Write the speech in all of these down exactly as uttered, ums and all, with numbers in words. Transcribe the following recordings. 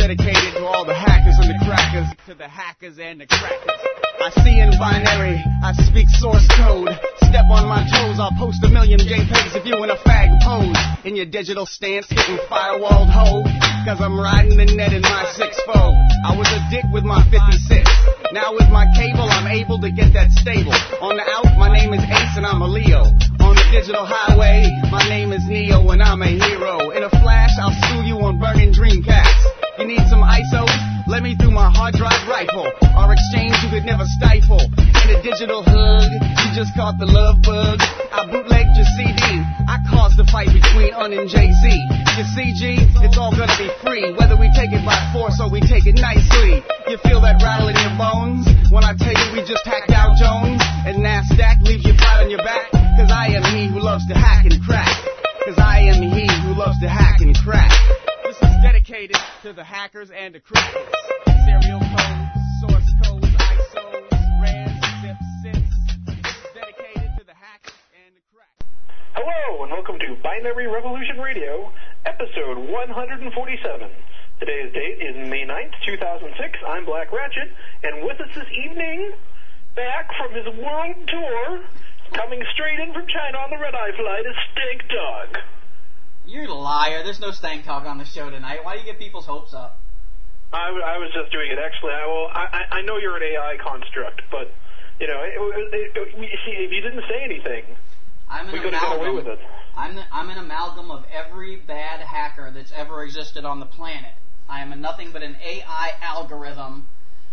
dedicated to all the hackers and the crackers. To the hackers and the crackers. I see in binary, I speak source code. Step on my toes, I'll post a million JPEGs of you in a fag pose. In your digital stance, hitting firewalled hoe. Cause I'm riding the net in my six fold. I was a dick with my fifty-six. Now with my cable, I'm able to get that stable. On the out, my name is Ace and I'm a Leo. On the digital highway, my name is Neo and I'm a hero. In a flash, I'll sue you on burning Dreamcast. You need some I S Os? Let me through my hard drive rifle. Our exchange you could never stifle. In a digital hug, you just caught the love bug. I bootlegged your C D. I caused the fight between Un and Jay-Z. Your C G, it's all gonna be free. Whether we take it by force or we take it nicely. You feel that rattle in your bones when I tell you we just hacked Dow Jones and NASDAQ leaves you flat on your back. Cause I am he who loves to hack and crack. Cause I am he who loves to hack and crack. This is dedicated to the hackers and the crackers. Serial codes, source codes, I S Os, RARs, zips, zips. This is dedicated to the hackers and the crackers. Hello, and welcome to Binary Revolution Radio, episode one forty-seven. Today's date is May ninth, two thousand six. I'm Black Ratchet, and with us this evening, back from his world tour, coming straight in from China on the red-eye flight, is Stank Dog. You're a liar. There's no Stank Dog on the show tonight. Why do you get people's hopes up? I, w- I was just doing it. Actually, I, well, I, I know you're an A I construct, but, you know, it, it, it, see, if you didn't say anything, I'm an we could have got away with it. I'm, the, I'm an amalgam of every bad hacker that's ever existed on the planet. I am a nothing but an A I algorithm.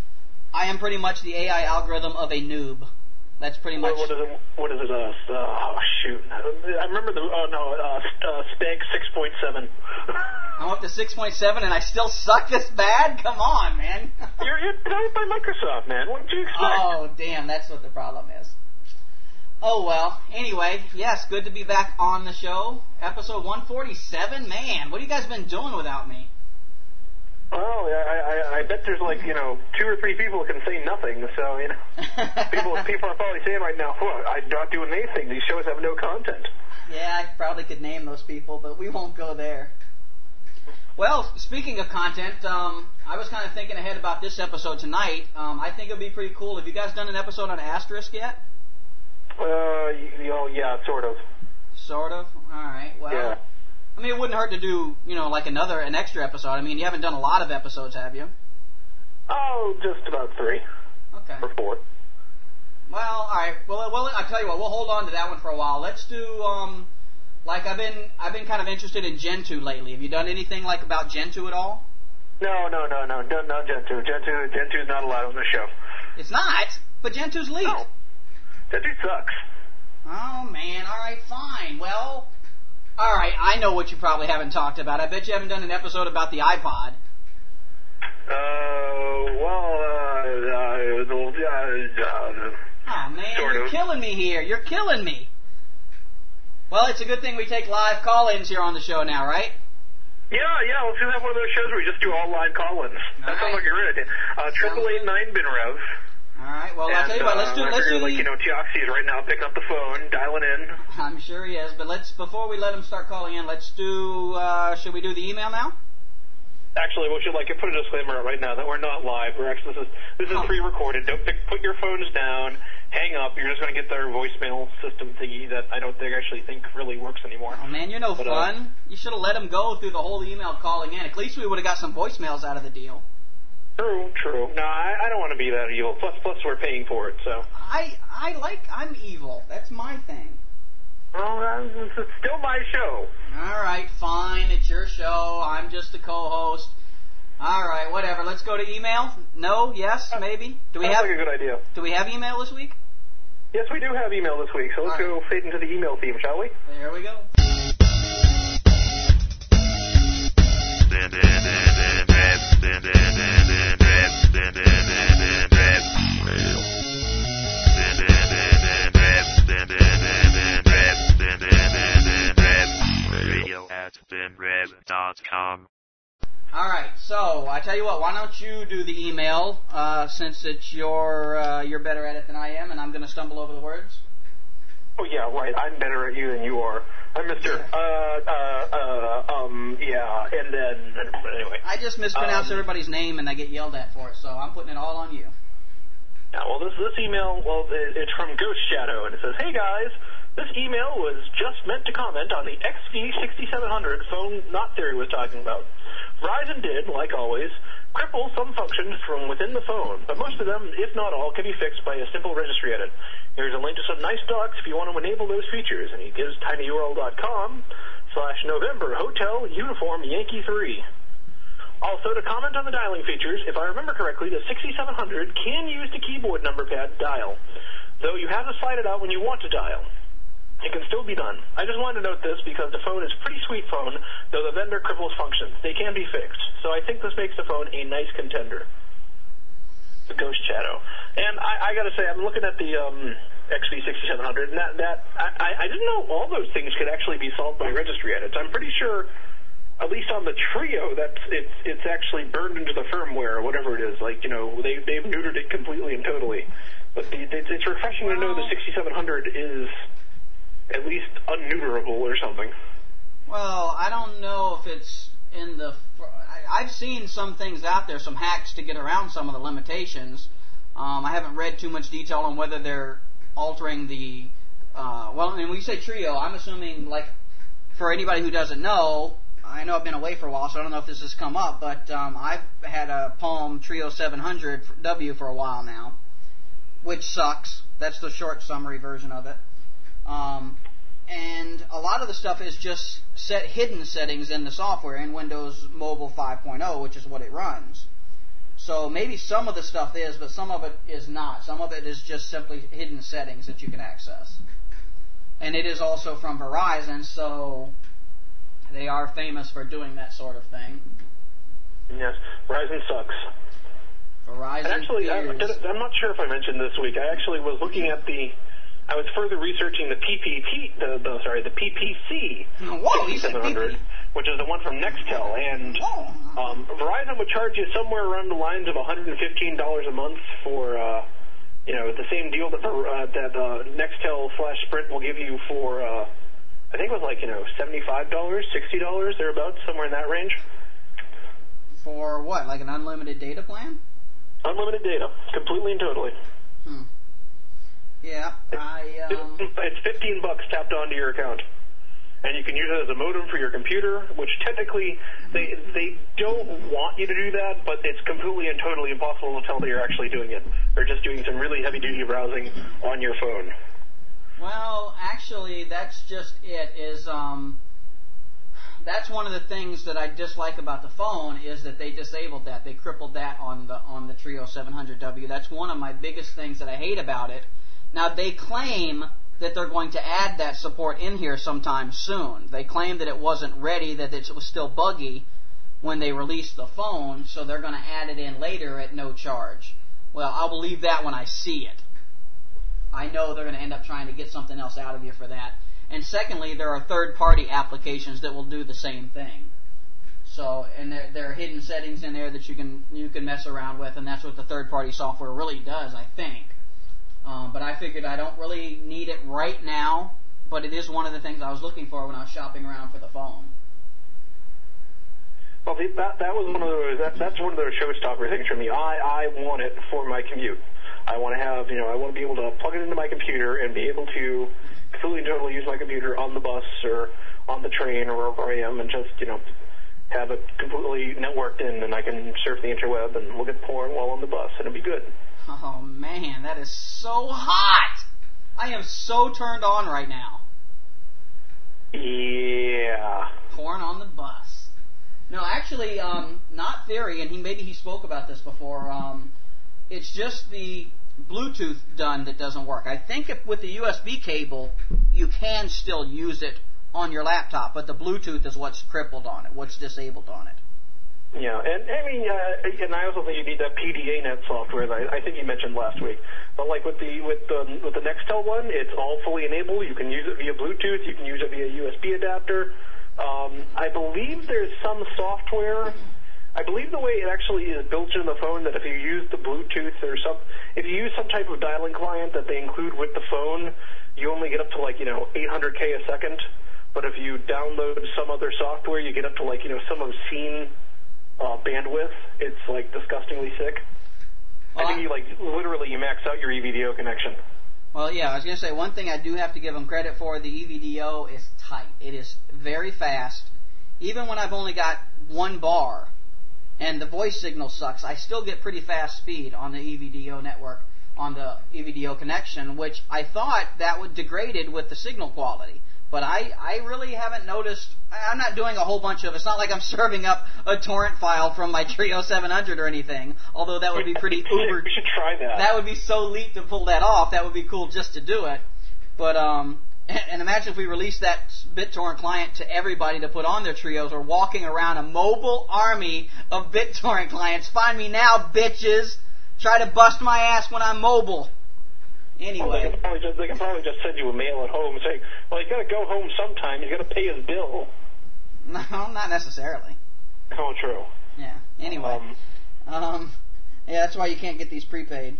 I am pretty much the A I algorithm of a noob. That's pretty much... What, what is it? What is it? Uh, oh, shoot. I remember the... Oh, no. Uh, uh, Stank six point seven. I'm up to six point seven and I still suck this bad? Come on, man. You're, you're developed by Microsoft, man. What did you expect? Oh, damn. That's what the problem is. Oh, well. Anyway, yes, good to be back on the show. Episode one forty-seven. Man, what have you guys been doing without me? Oh, I, I, I bet there's like, you know, two or three people who can say nothing, so, you know, people people are probably saying right now, well, I'm not doing anything, these shows have no content. Yeah, I probably could name those people, but we won't go there. Well, speaking of content, um, I was kind of thinking ahead about this episode tonight. Um, I think it would be pretty cool. Have you guys done an episode on Asterisk yet? Uh, you know, yeah, sort of. Sort of? Alright, well... Yeah. I mean, it wouldn't hurt to do, you know, like another, an extra episode. I mean, you haven't done a lot of episodes, have you? Oh, just about three. Okay. Or four. Well, all right. Well, well, I'll tell you what. We'll hold on to that one for a while. Let's do, um, like I've been, I've been kind of interested in Gentoo lately. Have you done anything like about Gentoo at all? No, no, no, no, no, no Gentoo. Gentoo, Gentoo's not allowed on the show. It's not, but Gentoo's leaked. No. Gentoo sucks. Oh man. All right, fine. Well. All right, I know what you probably haven't talked about. I bet you haven't done an episode about the iPod. Uh, well, uh, uh, uh oh, man, sort you're of. killing me here. You're killing me. Well, it's a good thing we take live call-ins here on the show now, right? Yeah, yeah, let's have one of those shows where we just do all live call-ins. That All sounds right. like a great idea. Uh, triple eight nine BinRev. All right, well, and, I'll tell you what, let's do, uh, let's do like, the... you know, Teoxy's right now picking up the phone, dialing in. I'm sure he is, but let's, before we let him start calling in, let's do, uh, should we do the email now? Actually, we should like put a disclaimer out right now that we're not live. We're actually this is this is Oh. pre-recorded. Don't pick, put your phones down, hang up. You're just going to get their voicemail system thingy that I don't think actually think really works anymore. Oh man, you're no but, fun. Uh, you should have let him go through the whole email calling in. At least we would have got some voicemails out of the deal. True, true. No, I, I don't want to be that evil. Plus, plus we're paying for it, so. I I like I'm evil. That's my thing. Well, uh, it's still my show. All right, fine. It's your show. I'm just a co-host. All right, whatever. Let's go to email. No, yes, maybe. Do we Sounds have like a good idea. Do we have email this week? Yes, we do have email this week, so let's All right. go fade into the email theme, shall we? There we go. Radio at binrev dot com. All right, so I tell you what. Why don't you do the email uh, since it's your uh, you're better at it than I am, and I'm going to stumble over the words. Oh, yeah, right. I'm better at you than you are. I'm Mister Uh, uh, uh, um, yeah, and then, anyway. I just mispronounce um, everybody's name and I get yelled at for it, so I'm putting it all on you. Yeah, well, this this email, well, it's from Ghost Shadow, and it says, "Hey, guys, this email was just meant to comment on the X V sixty-seven hundred phone Knot Theory was talking about. Verizon did, like always, cripple some functions from within the phone, but most of them, if not all, can be fixed by a simple registry edit. Here's a link to some nice docs if you want to enable those features," and he gives tinyurl.com slash November Hotel Uniform Yankee three. Also, to comment on the dialing features, if I remember correctly, the sixty-seven hundred can use the keyboard number pad dial, though you have to slide it out when you want to dial. It can still be done. I just wanted to note this because the phone is a pretty sweet phone, though the vendor cripples functions. They can be fixed, so I think this makes the phone a nice contender. The Ghost Shadow. And I, I got to say, I'm looking at the um, X V sixty-seven hundred, and that, that I, I didn't know all those things could actually be solved by registry edits. I'm pretty sure, at least on the Trio, that's it's it's actually burned into the firmware or whatever it is. Like, you know, they they've neutered it completely and totally. But the, it's, it's refreshing to know the sixty-seven hundred is at least unneuterable or something. Well, I don't know if it's in the. I've seen some things out there, some hacks to get around some of the limitations. Um, I haven't read too much detail on whether they're altering the. Uh, well, and when you say Trio, I'm assuming, like, for anybody who doesn't know, I know I've been away for a while, so I don't know if this has come up, but um, I've had a Palm Trio seven hundred W for a while now, which sucks. That's the short summary version of it. Um, and a lot of the stuff is just set hidden settings in the software in Windows Mobile five point oh, which is what it runs. So maybe some of the stuff is, but some of it is not. Some of it is just simply hidden settings that you can access. And it is also from Verizon, so they are famous for doing that sort of thing. Yes, Verizon sucks. Verizon. And actually, I, I'm not sure if I mentioned this week. I actually was looking at the. I was further researching the P P P, the, the sorry, the P P C sixty-seven hundred, which is the one from Nextel, and um, Verizon would charge you somewhere around the lines of one hundred fifteen dollars a month for, uh, you know, the same deal that uh, that uh, Nextel slash Sprint will give you for, uh, I think it was like, you know, seventy-five dollars, sixty dollars, thereabouts, somewhere in that range. For what, like an unlimited data plan? Unlimited data, completely and totally. Hmm. Yeah, I, um... It's fifteen bucks tapped onto your account. And you can use it as a modem for your computer, which technically they they don't want you to do that, but it's completely and totally impossible to tell that you're actually doing it. They're just doing some really heavy-duty browsing on your phone. Well, actually, that's just it, is, um... that's one of the things that I dislike about the phone is that they disabled that. They crippled that on the on the Trio seven hundred W. That's one of my biggest things that I hate about it. Now, they claim that they're going to add that support in here sometime soon. They claim that it wasn't ready, that it was still buggy when they released the phone, so they're going to add it in later at no charge. Well, I'll believe that when I see it. I know they're going to end up trying to get something else out of you for that. And secondly, there are third-party applications that will do the same thing. So, and there, there are hidden settings in there that you can you can mess around with, and that's what the third-party software really does, I think. Um, but I figured I don't really need it right now, but it is one of the things I was looking for when I was shopping around for the phone. Well, that that was one of those. That, that's one of those showstopper things for me. I I want it for my commute. I want to have, you know, I want to be able to plug it into my computer and be able to completely and totally use my computer on the bus or on the train or wherever I am, and just, you know, have it completely networked in, and I can surf the interweb and look at porn while on the bus, and it'll be good. Oh, man, that is so hot! I am so turned on right now. Yeah. Porn on the bus. No, actually, um, Knot Theory, and he maybe he spoke about this before, um, it's just the Bluetooth done that doesn't work. I think if with the U S B cable, you can still use it on your laptop, but the Bluetooth is what's crippled on it, what's disabled on it. Yeah, and I mean, uh, and I also think you need that P D A net software that I, I think you mentioned last week. But like with the with the with the Nextel one, it's all fully enabled. You can use it via Bluetooth. You can use it via U S B adapter. Um, I believe there's some software. I believe the way it actually is built into the phone that if you use the Bluetooth or some, if you use some type of dialing client that they include with the phone, you only get up to like, you know, eight hundred K a second. But if you download some other software, you get up to like, you know, some obscene uh, bandwidth. It's like disgustingly sick. Well, I think you like literally you max out your E V D O connection. Well, yeah, I was going to say one thing I do have to give them credit for. The E V D O is tight. It is very fast. Even when I've only got one bar and the voice signal sucks, I still get pretty fast speed on the E V D O network, on the E V D O connection, which I thought that would degraded with the signal quality. But I, I really haven't noticed. I'm not doing a whole bunch of. It's not like I'm serving up a torrent file from my Trio seven hundred or anything. Although that would be pretty uber. We should try that. That would be so elite to pull that off. That would be cool just to do it. But um, and imagine if we released that BitTorrent client to everybody to put on their Trios. We're walking around a mobile army of BitTorrent clients. Find me now, bitches. Try to bust my ass when I'm mobile. Anyway. Well, they, can probably just, they can probably just send you a mail at home saying, well, you got to go home sometime. You got to pay his bill. No, not necessarily. Oh, true. Yeah. Anyway. Um, um, yeah, that's why you can't get these prepaid.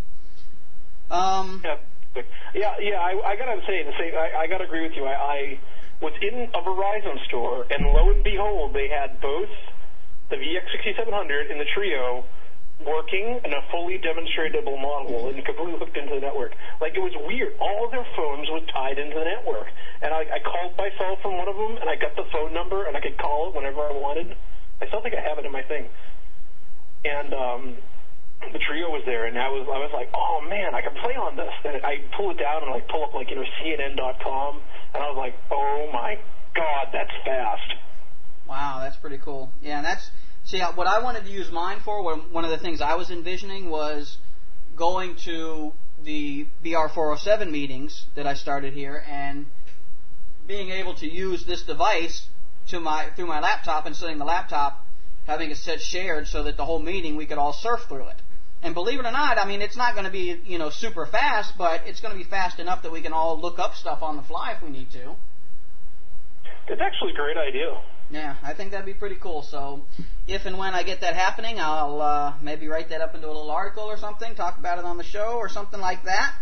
Um, yeah, yeah, yeah. I, I gotta say, the same. I, I gotta agree with you. I, I was in a Verizon store, and lo and behold, they had both the V X sixty-seven hundred and the Trio working in a fully demonstratable model and completely hooked into the network. Like, it was weird. All of their phones was tied into the network. And I, I called myself from one of them, and I got the phone number, and I could call it whenever I wanted. I still think I have it in my thing. And um, the Trio was there, and I was I was like, oh, man, I can play on this. And I pull it down and, like, pull up, like, you know, C N N dot com, and I was like, oh, my God, that's fast. Wow, that's pretty cool. Yeah, and that's... See, what I wanted to use mine for, one of the things I was envisioning was going to the B R four oh seven meetings that I started here and being able to use this device to my through my laptop and setting the laptop, having it set shared so that the whole meeting we could all surf through it. And believe it or not, I mean, it's not going to be, you know, super fast, but it's going to be fast enough that we can all look up stuff on the fly if we need to. It's actually a great idea. Yeah, I think that'd be pretty cool. So if and when I get that happening, I'll uh, maybe write that up into a little article or something, talk about it on the show or something like that.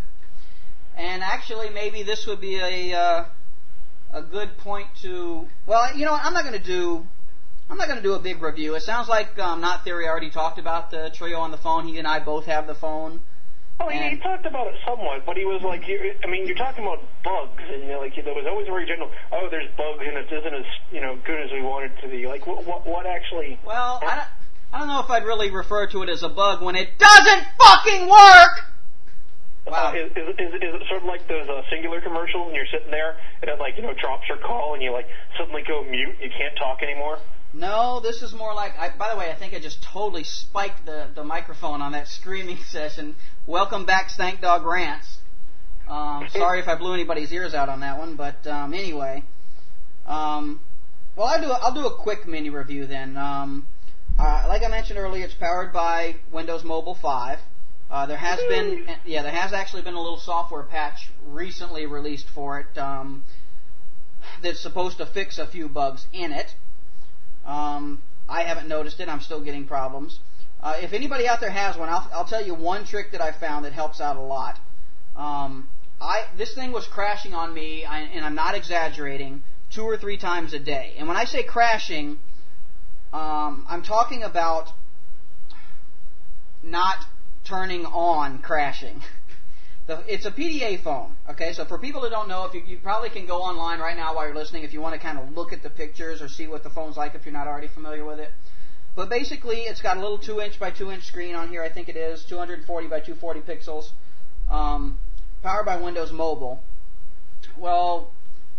And actually, maybe this would be a uh, a good point to. Well, you know what? I'm not going to do. I'm not going to do a big review. It sounds like um, Not Theory already talked about the Trio on the phone. He and I both have the phone. Oh, he, he talked about it somewhat, but he was like, I mean, you're talking about bugs, and you know, like there was always very general. Oh, there's bugs, and it isn't as you know good as we want it to be. Like, what, what, what actually? Well, I don't, I don't know if I'd really refer to it as a bug when it doesn't fucking work. Wow. Uh, is, is, is, is it sort of like those uh, Singular commercials, and you're sitting there, and it like you know drops your call, and you like suddenly go mute, you can't talk anymore? No, this is more like, I, by the way, I think I just totally spiked the, the microphone on that screaming session. Welcome back, Stank Dog Rants. Um, sorry if I blew anybody's ears out on that one, but um, anyway. Um, well, I'll do, a, I'll do a quick mini review then. Um, uh, like I mentioned earlier, it's powered by Windows Mobile five. Uh, there has been, yeah, there has actually been a little software patch recently released for it um, that's supposed to fix a few bugs in it. Um, I haven't noticed it. I'm still getting problems. Uh, if anybody out there has one, I'll, I'll tell you one trick that I found that helps out a lot. Um, I this thing was crashing on me, I, and I'm not exaggerating, two or three times a day. And when I say crashing, um, I'm talking about not turning on crashing. The, it's a P D A phone, okay? So for people that don't know, if you, you probably can go online right now while you're listening if you want to kind of look at the pictures or see what the phone's like if you're not already familiar with it. But basically, it's got a little two inch by two inch screen on here, I think it is, two forty by two forty pixels, um, powered by Windows Mobile. Well,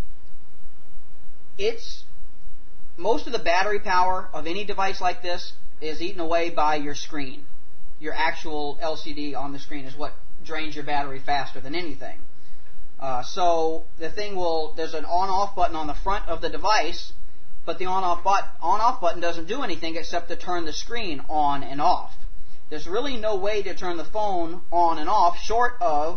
it's, most of the battery power of any device like this is eaten away by your screen. Your actual L C D on the screen is what drains your battery faster than anything. Uh, so the thing will, there's an on-off button on the front of the device, but the on-off but, on-off button doesn't do anything except to turn the screen on and off. There's really no way to turn the phone on and off short of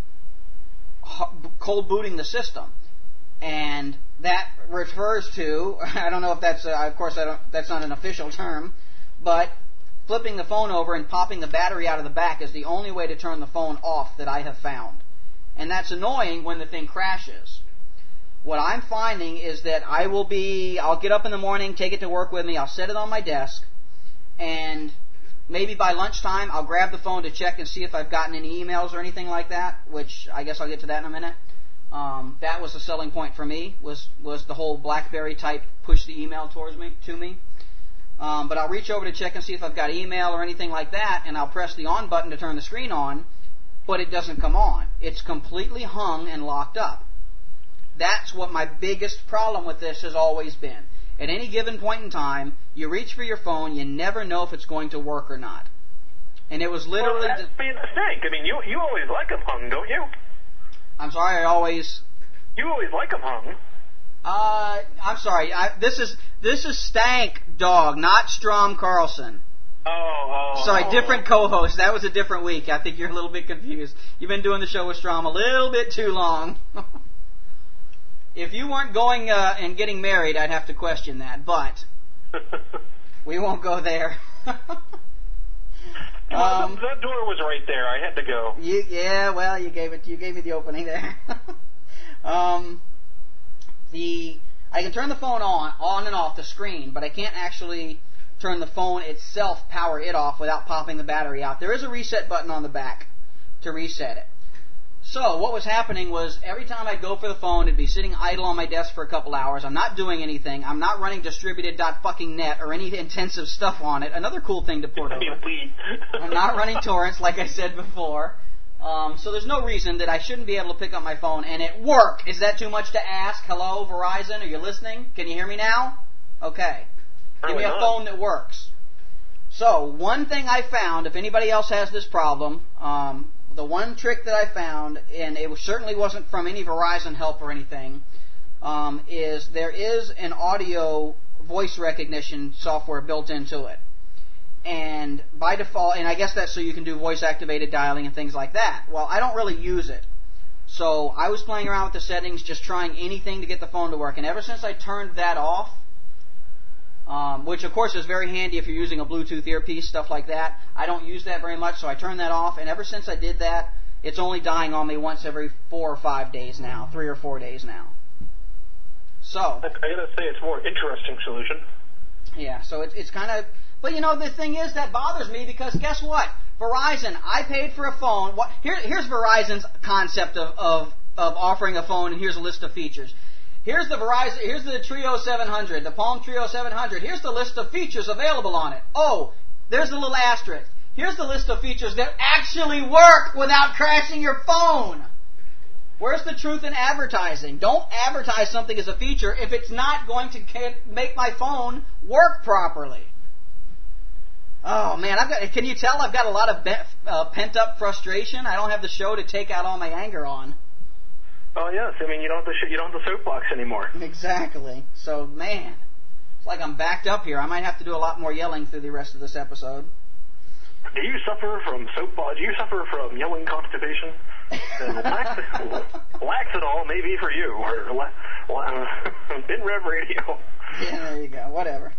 cold booting the system. And that refers to, I don't know if that's, uh, of course I don't, that's not an official term, but flipping the phone over and popping the battery out of the back is the only way to turn the phone off that I have found. And that's annoying when the thing crashes. What I'm finding is that I will be, I'll get up in the morning, take it to work with me, I'll set it on my desk, and maybe by lunchtime I'll grab the phone to check and see if I've gotten any emails or anything like that, which I guess I'll get to that in a minute. Um, that was a selling point for me, was was the whole BlackBerry type push the email towards me, to me. Um, but I'll reach over to check and see if I've got email or anything like that, and I'll press the on button to turn the screen on, but it doesn't come on. It's completely hung and locked up. That's what my biggest problem with this has always been. At any given point in time, you reach for your phone, you never know if it's going to work or not. And it was literally... Well, that's being a snake. I mean, you you always like them hung, don't you? I'm sorry, I always... You always like them hung. Uh, I'm sorry, I, this is this is Stank Dog, not Strom Carlson. Oh, oh. Sorry, oh. different co-host. That was a different week. I think you're a little bit confused. You've been doing the show with Strom a little bit too long. If you weren't going uh, and getting married, I'd have to question that, but we won't go there. well, um, the, the door was right there. I had to go. You, yeah, well, you gave it. You gave me the opening there. um, the I can turn the phone on, on and off the screen, but I can't actually turn the phone itself, power it off without popping the battery out. There is a reset button on the back to reset it. So what was happening was every time I'd go for the phone, it'd be sitting idle on my desk for a couple hours. I'm not doing anything. I'm not running distributed dot fucking net or any intensive stuff on it. Another cool thing to port over. I'm not running torrents, like I said before. Um, so there's no reason that I shouldn't be able to pick up my phone and it work. Is that too much to ask? Hello, Verizon, are you listening? Can you hear me now? Okay. Give me a phone that works. So one thing I found, if anybody else has this problem, um, the one trick that I found, and it certainly wasn't from any Verizon help or anything, um, is there is an audio voice recognition software built into it. And by default, and I guess that's so you can do voice-activated dialing and things like that. Well, I don't really use it. So I was playing around with the settings, just trying anything to get the phone to work. And ever since I turned that off, Um, which, of course, is very handy if you're using a Bluetooth earpiece, stuff like that. I don't use that very much, so I turned that off. And ever since I did that, it's only dying on me once every four or five days now, three or four days now. So I gotta say, it's a more interesting solution. Yeah, so it's it's kind of... But, you know, the thing is, that bothers me because guess what? Verizon, I paid for a phone. What, here, here's Verizon's concept of, of, of offering a phone, and here's a list of features. Here's the Verizon, here's the Trio seven hundred, the Palm Trio seven hundred. Here's the list of features available on it. Oh, there's the little asterisk. Here's the list of features that actually work without crashing your phone. Where's the truth in advertising? Don't advertise something as a feature if it's not going to make my phone work properly. Oh man, I've got. Can you tell I've got a lot of be, uh, pent-up frustration? I don't have the show to take out all my anger on. Oh yes, I mean you don't have the you don't have the soapbox anymore. Exactly. So man, it's like I'm backed up here. I might have to do a lot more yelling through the rest of this episode. Do you suffer from soapbox? Do you suffer from yelling constipation? Then Lax, Laxidol may be for you, or la, la, Bin Rev Radio. Yeah, there you go. Whatever.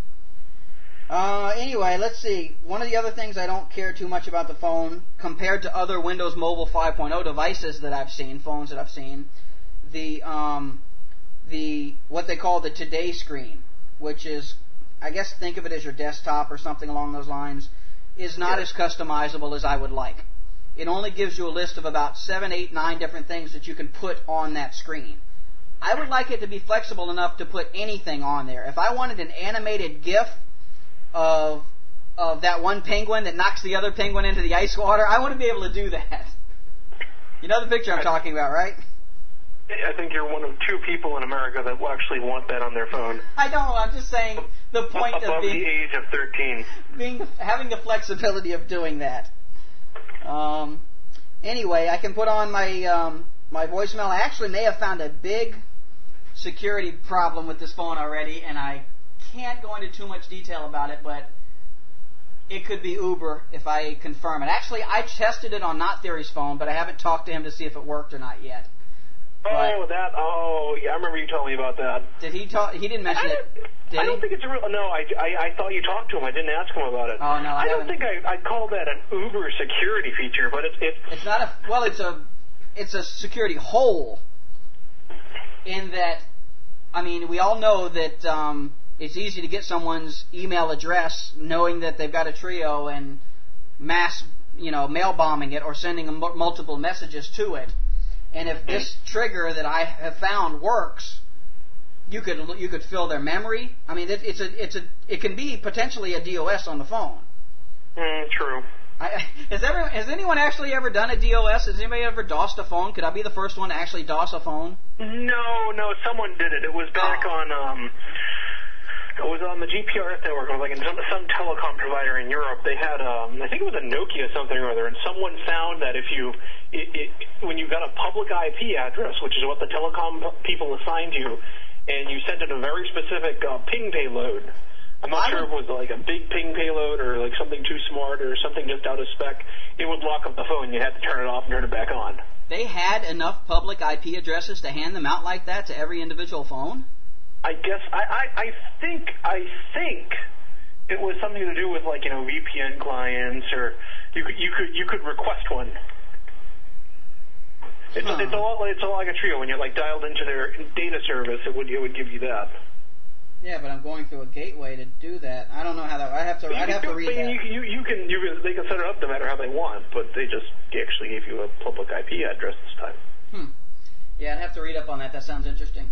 Uh, anyway, let's see. One of the other things I don't care too much about the phone, compared to other Windows Mobile five point oh devices that I've seen, phones that I've seen, the um, the what they call the Today screen, which is, I guess, think of it as your desktop or something along those lines, is not yes. as customizable as I would like. It only gives you a list of about seven, eight, nine different things that you can put on that screen. I would like it to be flexible enough to put anything on there. If I wanted an animated GIF of of that one penguin that knocks the other penguin into the ice water, I want to be able to do that. You know the picture I'm talking about, right? I think you're one of two people in America that will actually want that on their phone. I don't. I'm just saying the point Above of being, the age of thirteen. being having the flexibility of doing that. Um, anyway, I can put on my um, my voicemail. I actually may have found a big security problem with this phone already, and I can't go into too much detail about it, but it could be Uber if I confirm it. Actually, I tested it on Not Theory's phone, but I haven't talked to him to see if it worked or not yet. Oh, but that, oh, yeah, I remember you telling me about that. Did he talk, he didn't mention I, it, did I don't he? think it's a real, no, I, I, I thought you talked to him, I didn't ask him about it. Oh, no, I, I don't haven't. think I, I'd call that an Uber security feature, but it's, it's... It's not a, well, it's a, it's a security hole in that, I mean, we all know that um, it's easy to get someone's email address knowing that they've got a Trio and mass, you know, mail bombing it or sending them multiple messages to it. And if this trigger that I have found works, you could you could fill their memory. I mean, it, it's a it's a it can be potentially a DOS on the phone. Mm, true. I, has ever has anyone actually ever done a DOS? Has anybody ever DOSed a phone? Could I be the first one to actually DOS a phone? No, no, someone did it. It was back oh. on. Um, It was on the G P R S network. It was like in some, some telecom provider in Europe. They had, um, I think it was a Nokia something or other, and someone found that if you, it, it, when you got a public I P address, which is what the telecom people assigned you, and you sent it a very specific uh, ping payload. I'm not sure if it was like a big ping payload or like something too smart or something just out of spec. It would lock up the phone. You had to turn it off and turn it back on. They had enough public I P addresses to hand them out like that to every individual phone? I guess I, I, I think I think it was something to do with like you know V P N clients or you could you could you could request one. It's huh. it's a lot it's a lot like a Trio when you're like dialed into their data service. It would it would give you that. Yeah, but I'm going through a gateway to do that. I don't know how that. I have to. I'd have to read that. You, you, you can you can they can set it up no matter how they want, but they just actually gave you a public I P address this time. Hmm. Yeah, I'd have to read up on that. That sounds interesting.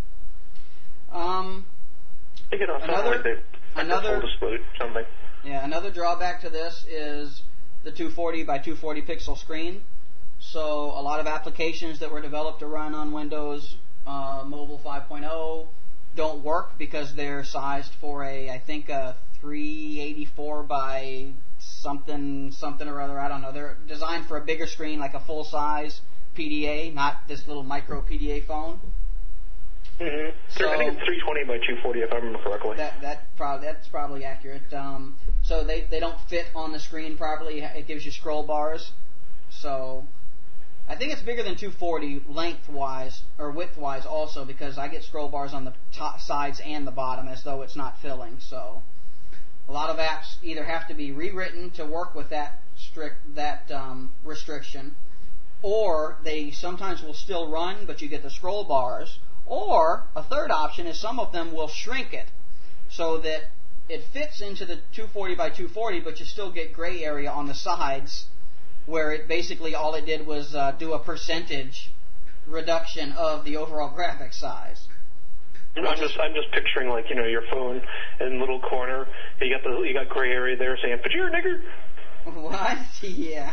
Um, I think it another, like they another, something. Yeah, another drawback to this is the two forty by two forty pixel screen. So a lot of applications that were developed to run on Windows uh, Mobile five point oh don't work because they're sized for a, I think, a three eighty-four by something, something or other. I don't know. They're designed for a bigger screen, like a full-size P D A, not this little micro P D A phone. Mm-hmm. So I think it's three twenty by two forty if I remember correctly. That that probably that's probably accurate. Um, so they they don't fit on the screen properly. It gives you scroll bars. So I think it's bigger than two forty lengthwise or widthwise also because I get scroll bars on the top sides and the bottom as though it's not filling. So a lot of apps either have to be rewritten to work with that strict that um, restriction, or they sometimes will still run, but you get the scroll bars. Or a third option is some of them will shrink it so that it fits into the two forty by two forty, but you still get gray area on the sides where it basically all it did was uh, do a percentage reduction of the overall graphic size. I'm just I'm just picturing like you know your phone in the little corner. You got the you got gray area there saying "Pajir nigger." What? Yeah.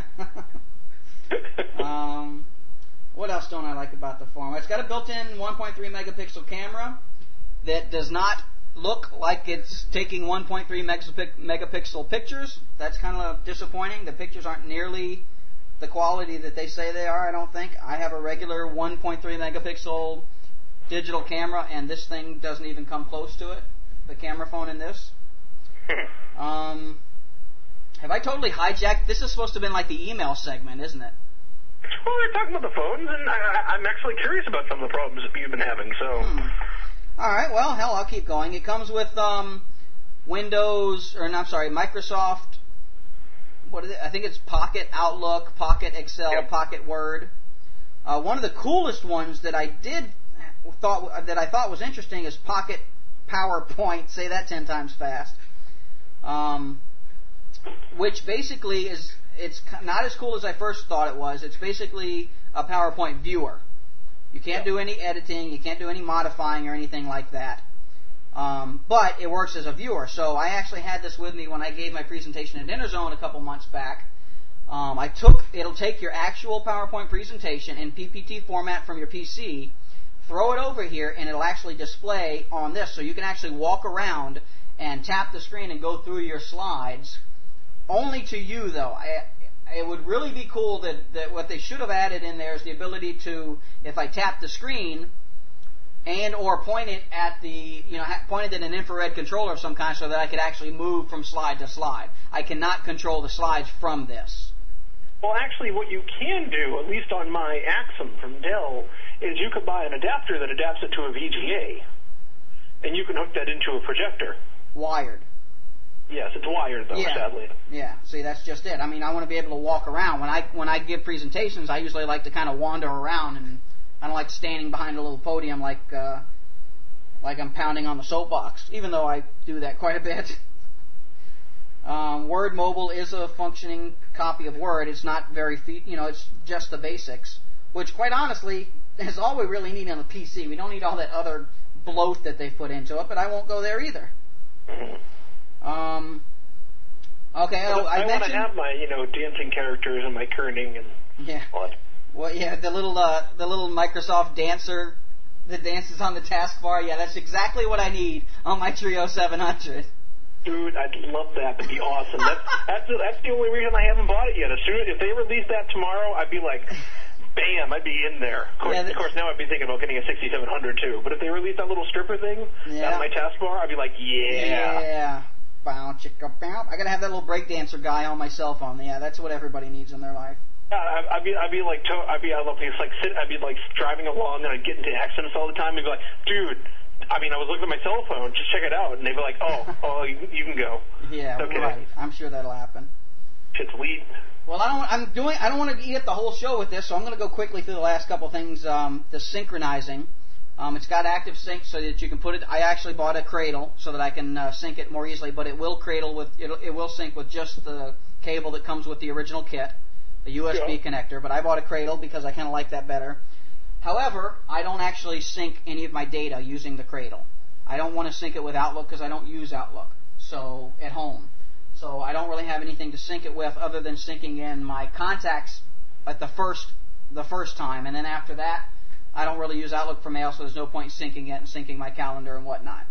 um. What else don't I like about the phone? It's got a built-in one point three megapixel camera that does not look like it's taking one point three megapixel pictures. That's kind of disappointing. The pictures aren't nearly the quality that they say they are, I don't think. I have a regular one point three megapixel digital camera, and this thing doesn't even come close to it, the camera phone in this. um, have I totally hijacked? This is supposed to have been like the email segment, isn't it? Well, we're talking about the phones, and I, I'm actually curious about some of the problems that you've been having, so... Hmm. All right, well, hell, I'll keep going. It comes with um, Windows, or no, I'm sorry, Microsoft, what is it? I think it's Pocket Outlook, Pocket Excel, yep. Pocket Word. Uh, one of the coolest ones that I did thought that I thought was interesting is Pocket PowerPoint. Say that ten times fast. Um, which basically is... It's not as cool as I first thought it was. It's basically a PowerPoint viewer. You can't do any editing, you can't do any modifying or anything like that. Um, but it works as a viewer. So I actually had this with me when I gave my presentation at InterZone a couple months back. Um, I took it'll take your actual PowerPoint presentation in P P T format from your P C, throw it over here, and it'll actually display on this. So you can actually walk around and tap the screen and go through your slides. Only to you, though. I, it would really be cool that, that what they should have added in there is the ability to, if I tap the screen and or point it at the, you know, point it at an infrared controller of some kind so that I could actually move from slide to slide. I cannot control the slides from this. Well, actually, what you can do, at least on my Axum from Dell, is you could buy an adapter that adapts it to a V G A, and you can hook that into a projector. Wired. Yes, it's wired though, yeah. sadly. Yeah. See, that's just it. I mean, I want to be able to walk around. When I when I give presentations, I usually like to kind of wander around, and I don't like standing behind a little podium like uh, like I'm pounding on the soapbox. Even though I do that quite a bit. Um, Word Mobile is a functioning copy of Word. It's not very, fe- you know, it's just the basics. Which, quite honestly, is all we really need on the P C. We don't need all that other bloat that they put into it, but I won't go there either. Mm-hmm. Um, okay, well, I, I, I mentioned... want to have my, you know, dancing characters and my kerning and yeah. all that. Well, yeah, the little, uh, the little Microsoft dancer that dances on the taskbar. Yeah, that's exactly what I need on my Trio seven hundred. Dude, I'd love that. That'd be awesome. That's that's the, that's the only reason I haven't bought it yet. As soon if they release that tomorrow, I'd be like, bam, I'd be in there. Of course, yeah, of course now I'd be thinking about getting a sixty-seven hundred too. But if they release that little stripper thing yeah. on my taskbar, I'd be like, yeah. Yeah. Bow, chicka, bow. I gotta have that little breakdancer guy on my cell phone. Yeah, that's what everybody needs in their life. Yeah, I'd be, I'd be like, to, I'd be, I'd like, sit, I'd be like driving along and I'd get into accidents all the time and be like, dude. I mean, I was looking at my cell phone, just check it out, and they'd be like, oh, oh, you, you can go. Yeah, okay. Right. I'm sure that'll happen. Shit's weed. Well, I don't. I'm doing. I don't want to eat up the whole show with this, so I'm going to go quickly through the last couple things. Um, the synchronizing. Um, it's got active sync so that you can put it. I actually bought a cradle so that I can uh, sync it more easily, but it will cradle with. It'll, it will sync with just the cable that comes with the original kit, the U S B yeah. connector. But I bought a cradle because I kind of like that better. However, I don't actually sync any of my data using the cradle. I don't want to sync it with Outlook because I don't use Outlook so at home. So I don't really have anything to sync it with other than syncing in my contacts at the first the first time. And then after that, I don't really use Outlook for mail, so there's no point in syncing it and syncing my calendar and whatnot.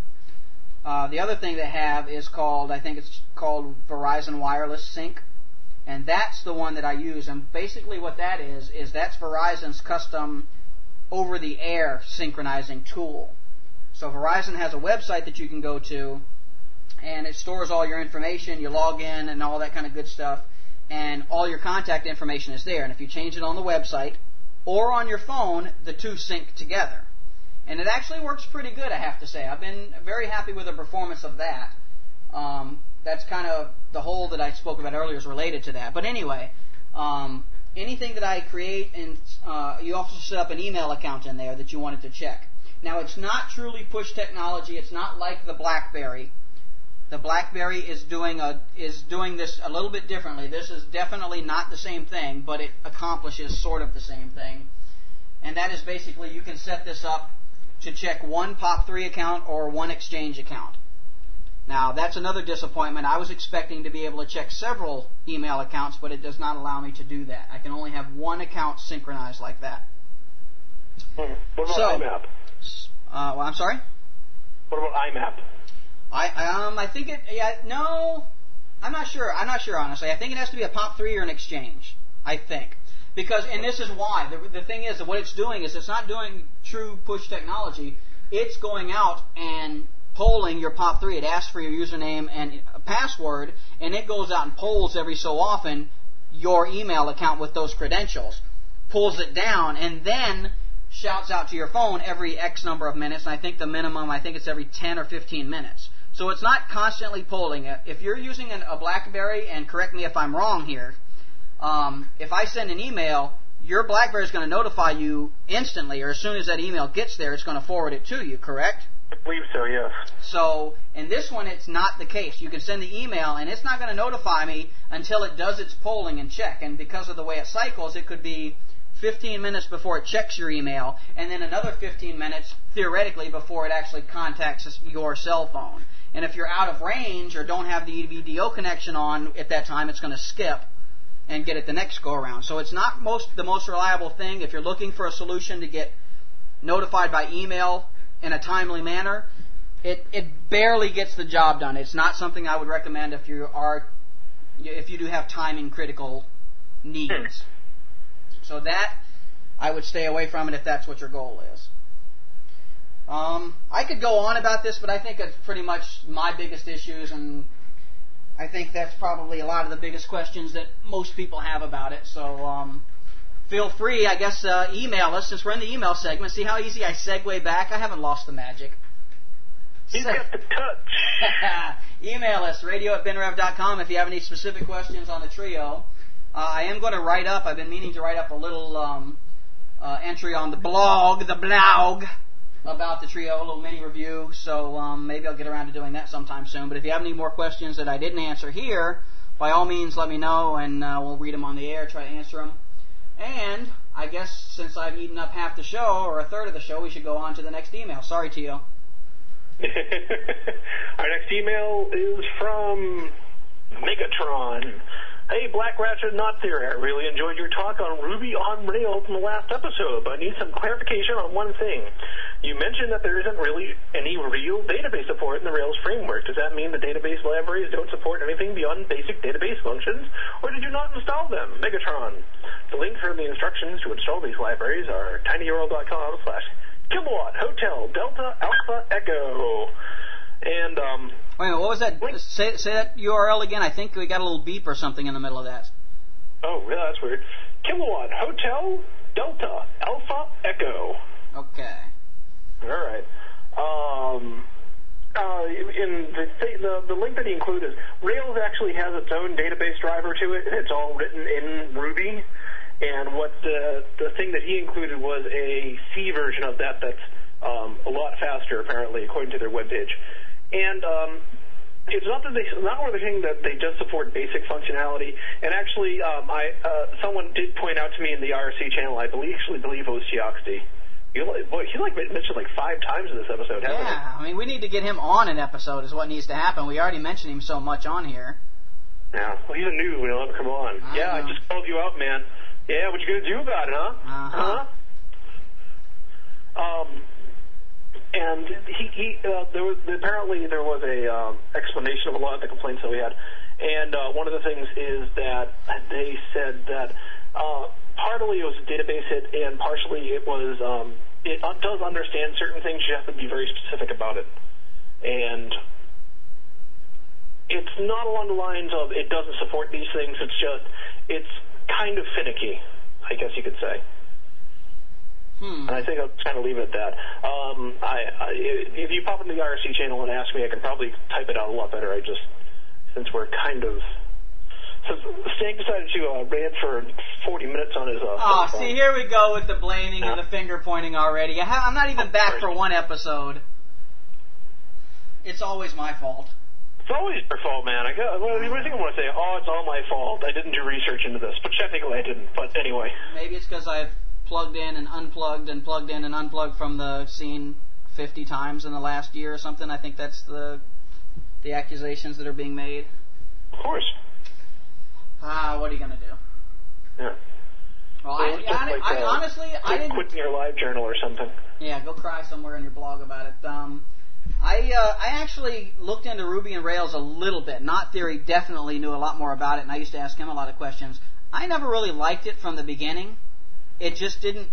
Uh, the other thing they have is called, I think it's called Verizon Wireless Sync. And that's the one that I use. And basically what that is, is that's Verizon's custom over-the-air synchronizing tool. So Verizon has a website that you can go to, and it stores all your information. You log in and all that kind of good stuff, and all your contact information is there. And if you change it on the website or on your phone, the two sync together. And it actually works pretty good, I have to say. I've been very happy with the performance of that. Um, that's kind of the hole that I spoke about earlier is related to that. But anyway, um, anything that I create, and uh, you also set up an email account in there that you wanted to check. Now, it's not truly push technology. It's not like the BlackBerry. The BlackBerry is doing a is doing this a little bit differently. This is definitely not the same thing, but it accomplishes sort of the same thing. And that is basically you can set this up to check one P O P three account or one Exchange account. Now, that's another disappointment. I was expecting to be able to check several email accounts, but it does not allow me to do that. I can only have one account synchronized like that. Hmm. What about so, I MAP? Uh, well, I'm sorry? What about I MAP? I um I think it yeah no I'm not sure I'm not sure honestly. I think it has to be a P O P three or an Exchange. I think because and this is why the the thing is that what it's doing is it's not doing true push technology. It's going out and polling your P O P three. It asks for your username and a password, and it goes out and polls every so often your email account with those credentials, pulls it down, and then shouts out to your phone every X number of minutes, and I think the minimum, I think it's every ten or fifteen minutes. So it's not constantly polling. If you're using an, a BlackBerry, and correct me if I'm wrong here, um, if I send an email, your BlackBerry is going to notify you instantly, or as soon as that email gets there, it's going to forward it to you, correct? I believe so, yes. So in this one, it's not the case. You can send the email, and it's not going to notify me until it does its polling and check. And because of the way it cycles, it could be fifteen minutes before it checks your email, and then another fifteen minutes, theoretically, before it actually contacts your cell phone. And if you're out of range or don't have the E V D O connection on at that time, it's going to skip and get it the next go-around. So it's not most the most reliable thing. If you're looking for a solution to get notified by email in a timely manner, it, it barely gets the job done. It's not something I would recommend if you are if you do have timing critical needs. So that, I would stay away from it if that's what your goal is. Um, I could go on about this, but I think it's pretty much my biggest issues, and I think that's probably a lot of the biggest questions that most people have about it. So um, feel free, I guess, uh, email us, since we're in the email segment. See how easy I segue back? I haven't lost the magic. He's So- got the touch. Email us, radio at ben rev dot com, if you have any specific questions on the trio. Uh, I am going to write up, I've been meaning to write up a little um, uh, entry on the blog, the blog, about the trio, a little mini review, so um, maybe I'll get around to doing that sometime soon. But if you have any more questions that I didn't answer here, by all means let me know, and uh, we'll read them on the air, try to answer them. And I guess since I've eaten up half the show, or a third of the show, we should go on to the next email. Sorry, Tio. Our next email is from Megatron. Hey, Black Ratchet Not Theory, I really enjoyed your talk on Ruby on Rails in the last episode, but I need some clarification on one thing. You mentioned that there isn't really any real database support in the Rails framework. Does that mean the database libraries don't support anything beyond basic database functions, or did you not install them? Megatron. The link for the instructions to install these libraries are tinyurl.com slash kilowatt hotel delta alpha echo. And, um... Wait a minute, what was that? Link. Say, say that U R L again. I think we got a little beep or something in the middle of that. Oh, yeah, that's weird. Kilowatt hotel delta alpha echo. Okay. All right. Um, uh, in the, th- the the link that he included, Rails actually has its own database driver to it, and it's all written in Ruby. And what the the thing that he included was a C version of that that's um, a lot faster, apparently, according to their webpage. And um, it's not that they not only saying that they just support basic functionality. And actually, um, I uh, someone did point out to me in the I R C channel. I believe actually believe it was Geoxty. You like, boy, he like mentioned like five times in this episode, hasn't he? Yeah, I mean, we need to get him on an episode is what needs to happen. We already mentioned him so much on here. Yeah, well, he's a noob. We don't let him come on. I yeah, know. I just called you out, man. Yeah, what you gonna do about it, huh? Uh-huh. Huh? Um, and he, he uh, there was apparently there was a um, explanation of a lot of the complaints that we had, and uh, one of the things is that they said that uh, partly it was a database hit, and partially it was um, it does understand certain things. You have to be very specific about it, and it's not along the lines of it doesn't support these things. It's just it's kind of finicky, I guess you could say. Hmm. And I think I'll kind of leave it at that. Um, I, I, if you pop into the I R C channel and ask me, I can probably type it out a lot better. I just, since we're kind of, since Stank decided to uh, rant for forty minutes on his. Uh, Oh, phone. see, here we go with the blaming Yeah. and the finger pointing already. I ha- I'm not even back for one episode. It's always my fault. It's always your fault, man. I got, what do you think I want to say? Oh, it's all my fault. I didn't do research into this, but technically I didn't. But anyway. Maybe it's because I've plugged in and unplugged and plugged in and unplugged from the scene fifty times in the last year or something. I think that's the the accusations that are being made. Of course. Ah, what are you going to do? Yeah. Well, So I, it's just I, like, I uh, honestly, I Quit, didn't... quitting your live journal or something. Yeah, go cry somewhere in your blog about it. Um, I uh, I actually looked into Ruby and Rails a little bit. Not Theory definitely knew a lot more about it, and I used to ask him a lot of questions. I never really liked it from the beginning. It just didn't...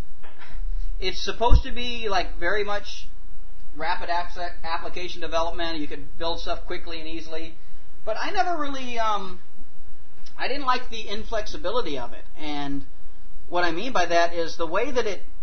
It's supposed to be like very much rapid access, application development. You could build stuff quickly and easily. But I never really... Um, I didn't like the inflexibility of it. And what I mean by that is the way that it...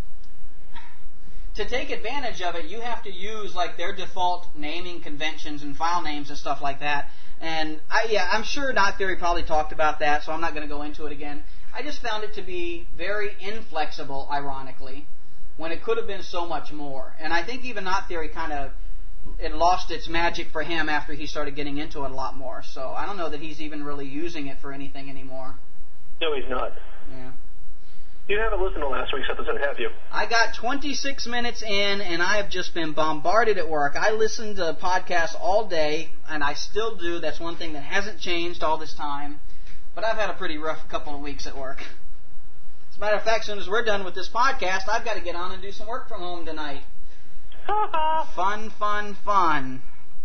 To take advantage of it, you have to use like their default naming conventions and file names and stuff like that. And I, yeah, I'm sure Not Theory probably talked about that, so I'm not going to go into it again. I just found it to be very inflexible, ironically, when it could have been so much more. And I think even Not Theory kind of it lost its magic for him after he started getting into it a lot more. So I don't know that he's even really using it for anything anymore. No, he's not. Yeah. You haven't listened to last week's episode, have you? I got twenty-six minutes in, and I have just been bombarded at work. I listen to podcasts all day, and I still do. That's one thing that hasn't changed all this time. But I've had a pretty rough couple of weeks at work. As a matter of fact, as soon as we're done with this podcast, I've got to get on and do some work from home tonight. Fun, fun, fun.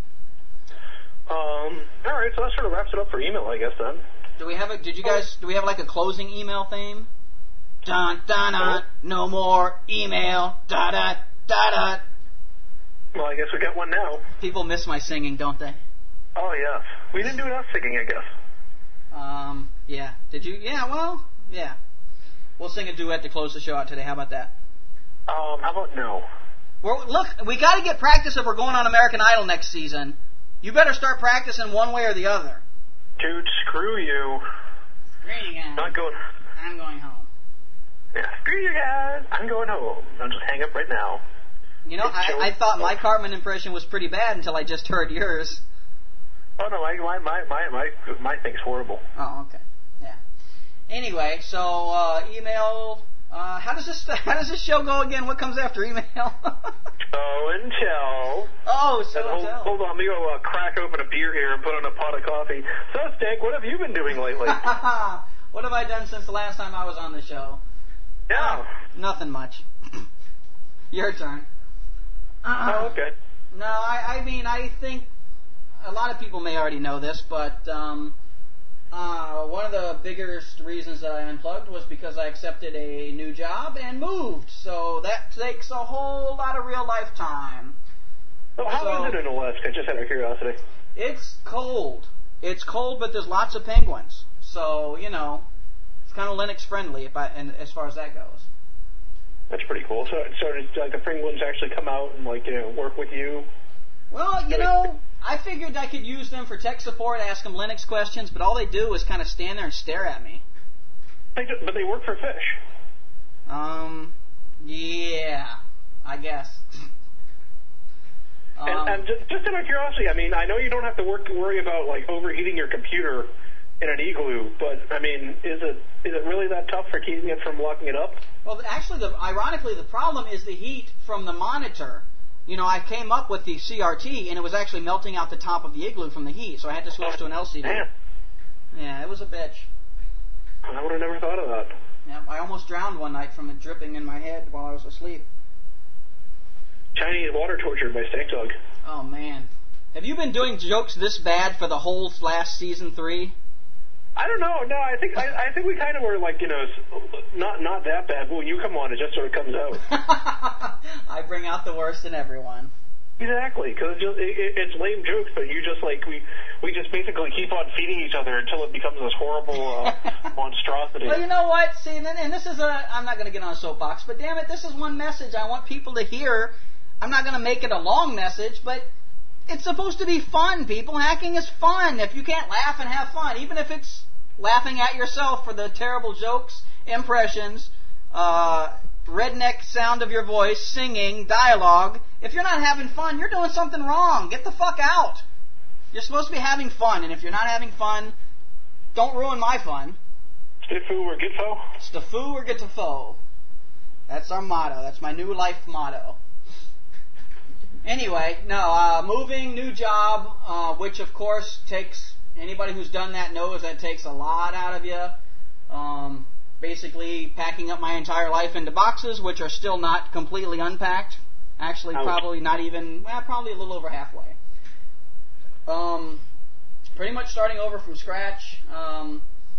Um, all right, so that sort of wraps it up for email, I guess, then. Do we have a? Did you guys? Do we have like a closing email theme? Dun dun dun. No more email. Da da da da. Well, I guess we got one now. People miss my singing, don't they? Oh, yeah. We didn't do enough singing, I guess. Um. Yeah. Did you? Yeah. Well. Yeah. We'll sing a duet to close the show out today. How about that? Um, how about no? Well, look, we got to get practice if we're going on American Idol next season. You better start practicing one way or the other. Dude, screw you. Screw you guys. Not going. I'm going home. Yeah, screw you guys. I'm going home. I'll just hang up right now. You know, I, I thought my Cartman impression was pretty bad until I just heard yours. Oh no, my my my my my, my thing's horrible. Oh, okay. Yeah. Anyway, so uh, email. Uh, how does this how does this show go again? What comes after email? Show and tell. Oh, show and hold, tell. Hold on, let me go uh, crack open a beer here and put on a pot of coffee. So, Stank, what have you been doing lately? What have I done since the last time I was on the show? Yeah. Uh, nothing much. Your turn. Uh, oh, okay. No, I, I mean, I think a lot of people may already know this, but um, uh, one of the biggest reasons that I unplugged was because I accepted a new job and moved. So that takes a whole lot of real life time. Well, how so, is it in Alaska? Just out of curiosity. It's cold. It's cold, but there's lots of penguins. So, you know, it's kind of Linux friendly if I, and as far as that goes. That's pretty cool. So, so did like the penguins actually come out and like you know work with you? Well, you know, I figured I could use them for tech support, ask them Linux questions, but all they do is kind of stand there and stare at me. They do, but they work for fish. Um, yeah, I guess. um, and, and just, just out of curiosity, I mean, I know you don't have to work worry about like overheating your computer in an igloo, but I mean, is it is it really that tough for keeping it from locking it up? Well, actually, the, ironically, the problem is the heat from the monitor. You know, I came up with the C R T, and it was actually melting out the top of the igloo from the heat, so I had to switch to an L C D. Man. Yeah, it was a bitch. I would have never thought of that. Yeah, I almost drowned one night from it dripping in my head while I was asleep. Chinese water torture by Stank Dog. Oh, man. Have you been doing jokes this bad for the whole last season three? I don't know. No, I think I, I think we kind of were like you know not not that bad. But when you come on, it just sort of comes out. I bring out the worst in everyone. Exactly, because it, it, it's lame jokes, but you just like we we just basically keep on feeding each other until it becomes this horrible uh, monstrosity. Well, you know what? See, and, and this is a I'm not going to get on a soapbox, but damn it, this is one message I want people to hear. I'm not going to make it a long message, but it's supposed to be fun, people. Hacking is fun. If you can't laugh and have fun, even if it's laughing at yourself for the terrible jokes, impressions, uh, redneck sound of your voice, singing, dialogue, if you're not having fun, you're doing something wrong. Get the fuck out. You're supposed to be having fun, and if you're not having fun, don't ruin my fun. Stifu or Gitfo? Stifu or Gitfo. That's our motto. That's my new life motto. Anyway, no, uh, moving, new job, uh, which of course takes, anybody who's done that knows that takes a lot out of you. Um, basically packing up my entire life into boxes, which are still not completely unpacked. Actually, Ouch. Probably not even, well, probably a little over halfway. Um, pretty much starting over from scratch. Um,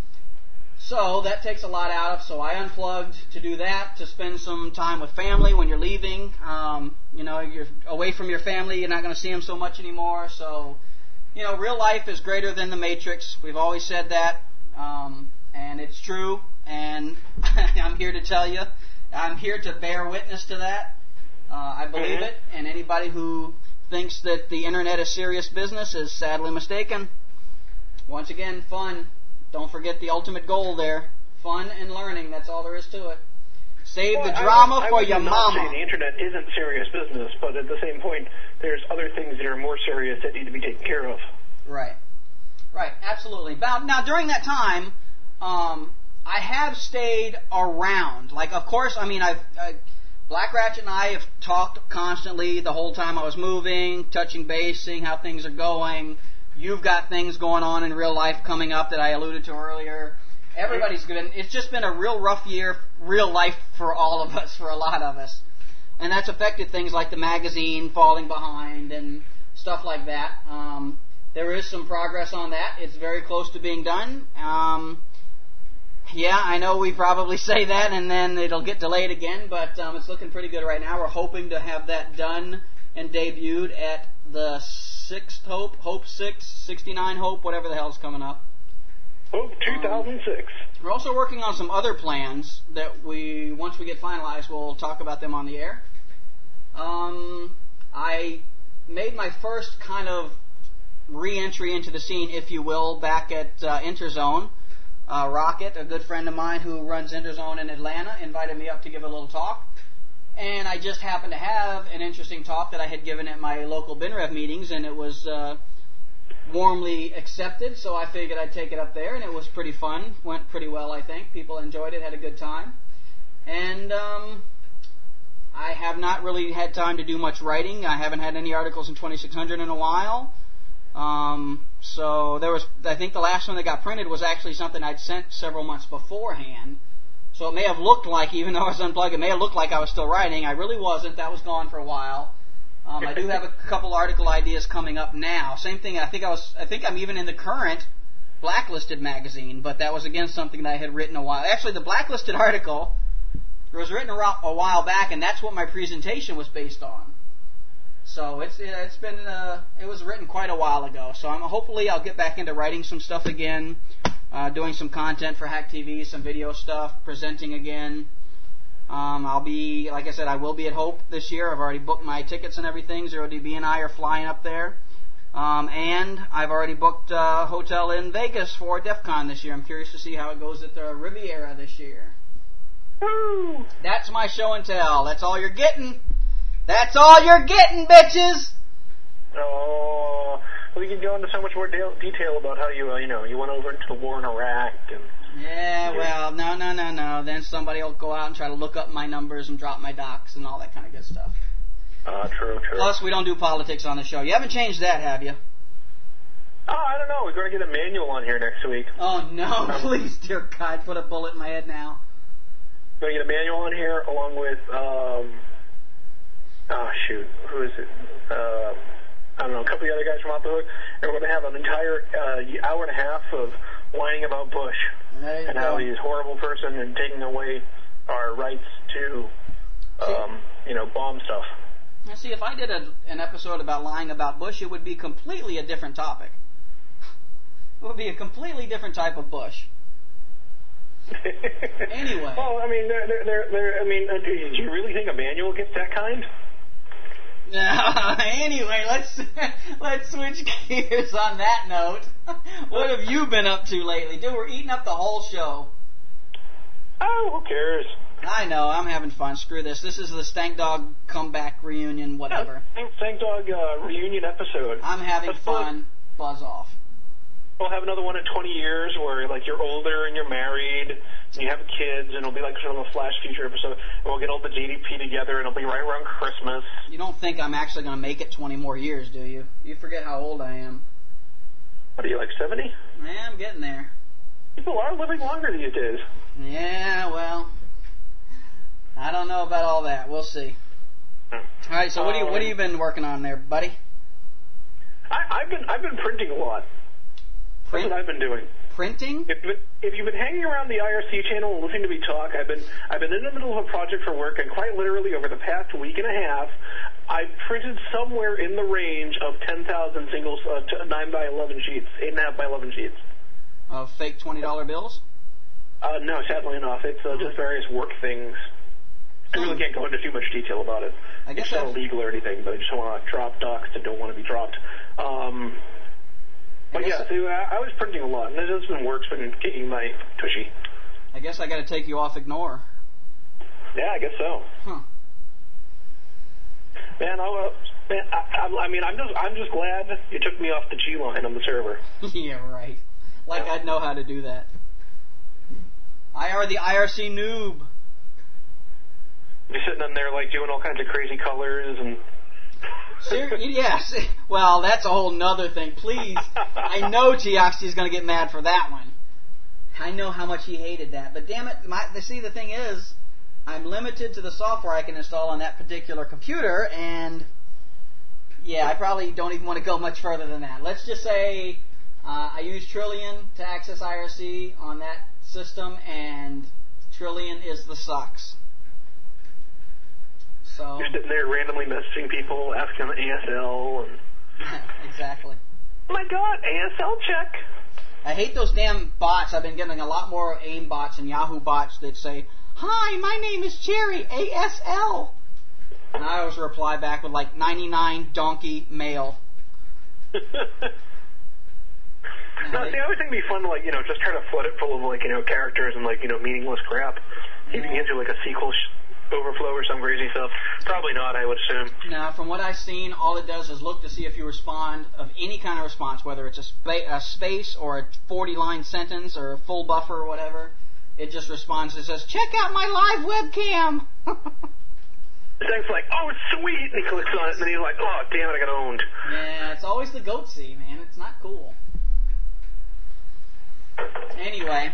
so that takes a lot out of, so I unplugged to do that, to spend some time with family when you're leaving. Um, you know, you're away from your family, you're not going to see them so much anymore. So, you know, real life is greater than the Matrix. We've always said that, um, and it's true, and I'm here to tell you, I'm here to bear witness to that. Uh, I believe mm-hmm. it, and anybody who thinks that the internet is serious business is sadly mistaken. Once again, fun. Don't forget the ultimate goal there. Fun and learning, that's all there is to it. Save well, the drama I would, for I would your not mama. Say the internet isn't serious business, but at the same point, there's other things that are more serious that need to be taken care of. Right. Right, absolutely. Now, now during that time, um, I have stayed around. Like, of course, I mean, I've... I, Black Ratchet and I have talked constantly the whole time I was moving, touching base, seeing how things are going. You've got things going on in real life coming up that I alluded to earlier. Everybody's good. It's just been a real rough year, real life for all of us, for a lot of us. And that's affected things like the magazine falling behind and stuff like that. Um, there is some progress on that. It's very close to being done. Um, yeah, I know we probably say that and then it'll get delayed again, but um, it's looking pretty good right now. We're hoping to have that done and debuted at the sixth Hope, Hope six, sixty-nine Hope, whatever the hell's coming up. Hope two thousand six. Um, we're also working on some other plans that we, once we get finalized, we'll talk about them on the air. Um, you know, you're away from your family, you're not going to see them so much anymore. So, you know, real life is greater than the Matrix. We've always said that, um, and that's affected things like the magazine falling behind and stuff like that. Um, there is some progress on that. It's very close to being done. Um, yeah, I know we probably say that and then it'll get delayed again, but um, it's looking pretty good right now. We're hoping to have that done and debuted at the sixth Hope, Hope six, sixty-nine Hope, whatever the hell's coming up. Hope two thousand six. Um, I made my first kind of re-entry into the scene, if you will, back at uh, Interzone. Uh, Rocket, a good friend of mine who runs Interzone in Atlanta, invited me up to give a little talk. And I just happened to have an interesting talk that I had given at my local BinRev meetings, and it was uh, warmly accepted, so I figured I'd take it up there, and it was pretty fun. Went pretty well, I think. People enjoyed it, had a good time. And um, I have not really had time to do much writing. I haven't had any articles in twenty-six hundred in a while. Um, so there was, I think the last one that got printed was actually something I'd sent several months beforehand. So it may have looked like, even though I was unplugged, it may have looked like I was still writing. I really wasn't. That was gone for a while. Um, I do have a couple article ideas coming up now. Same thing. I think I was. I think I'm even in the current Blacklisted magazine, but that was again something that I had written a while. Actually, the Blacklisted article it was written a while back, and that's what my presentation was based on. So it's it's been uh, it was written quite a while ago. So I'm hopefully I'll get back into writing some stuff again, uh, doing some content for Hack T V, some video stuff, presenting again. Um, I'll be, like I said, I will be at Hope this year. I've already booked my tickets and everything. Zero D B and I are flying up there. Um, and I've already booked a hotel in Vegas for DEF CON this year. I'm curious to see how it goes at the Riviera this year. Woo! That's my show and tell. That's all you're getting. That's all you're getting, bitches! Oh, we could go into so much more de- detail about how you, uh, you know, you went over into the war in Iraq and... Yeah, well, no, no, no, no. Then somebody will go out and try to look up my numbers and drop my docs and all that kind of good stuff. Uh, true, true. Plus, we don't do politics on the show. You haven't changed that, have you? Oh, I don't know. We're going to get a manual on here next week. Oh, no. Please, dear God, put a bullet in my head now. We're going to get a manual on here along with, um... oh, shoot. Who is it? Uh... I don't know, a couple of the other guys from Off the Hook, and we're going to have an entire uh, hour and a half of whining about Bush and how he's a horrible person and taking away our rights to, um, you know, bomb stuff. Now, see, if I did a, an episode about lying about Bush, it would be completely a different topic. It would be a completely different type of Bush. Anyway. Well, I mean, they're, they're, they're, they're, I mean, uh, do you really think a manual gets that kind? Anyway, let's let's switch gears on that note. What have you been up to lately? Dude, we're eating up the whole show. Oh, who cares? I know, I'm having fun. Screw this. This is the Stank Dog comeback reunion, whatever. Yeah, Stank Dog uh, reunion episode. I'm having That's fun. fun. Buzz off. We'll have another one in twenty years where, like, you're older and you're married and you have kids, and it'll be like sort of a Flash Future episode, and we'll get all the J D P together, and it'll be right around Christmas. You don't think I'm actually going to make it twenty more years, do you? You forget how old I am. What are you, like seventy? Yeah, I'm getting there. People are living longer these days. Yeah, well, I don't know about all that. We'll see. All right, so what do you what have you been working on there, buddy? I, I've been I've been printing a lot. Print? That's what I've been doing. Printing? If, if you've been hanging around the I R C channel and listening to me talk, I've been I've been in the middle of a project for work, and quite literally over the past week and a half, I've printed somewhere in the range of ten thousand singles, uh, nine by eleven sheets, eight and a half by eleven sheets. Of fake twenty dollar bills? Uh, no, sadly enough, it's uh, just various work things. I really can't go into too much detail about it. I guess it's not I've... illegal or anything, but I just don't want to drop docs that don't want to be dropped. Um, but yeah, see, I, I was printing a lot, and this has been work, it's been kicking my tushy. I guess I got to take you off Ignore. Yeah, I guess so. Huh. Man, I, uh, man, I, I mean, I'm just, I'm just glad you took me off the G line on the server. Yeah, right. Like I'd know how to do that. I are the I R C noob. You're sitting in there, like, doing all kinds of crazy colors and... Ser- yes. Well, that's a whole nother thing. Please. I know Teoxy's going to get mad for that one. I know how much he hated that. But damn it, my, see, the thing is, I'm limited to the software I can install on that particular computer, and yeah, I probably don't even want to go much further than that. Let's just say uh, I use Trillion to access I R C on that system, and Trillion is the sucks. So you're sitting there randomly messaging people, asking them A S L. And exactly. Oh my God, A S L check. I hate those damn bots. I've been getting a lot more AIM bots and Yahoo bots that say, "Hi, my name is Cherry, A S L." And I always reply back with like ninety-nine donkey male. No, see, I always think it'd be fun to, like, you know, just try to flood it full of, like, you know, characters and, like, you know, meaningless crap. Maybe Yeah. into, like, a sequel sh- overflow or some crazy stuff. Probably not, I would assume. Now, from what I've seen, all it does is look to see if you respond of any kind of response, whether it's a, spa- a space or a forty-line sentence or a full buffer or whatever. It just responds and says, check out my live webcam! Zeng's like, oh, sweet! And he clicks on it, and then he's like, oh, damn it, I got owned. Yeah, it's always the goatsy, man. It's not cool. Anyway,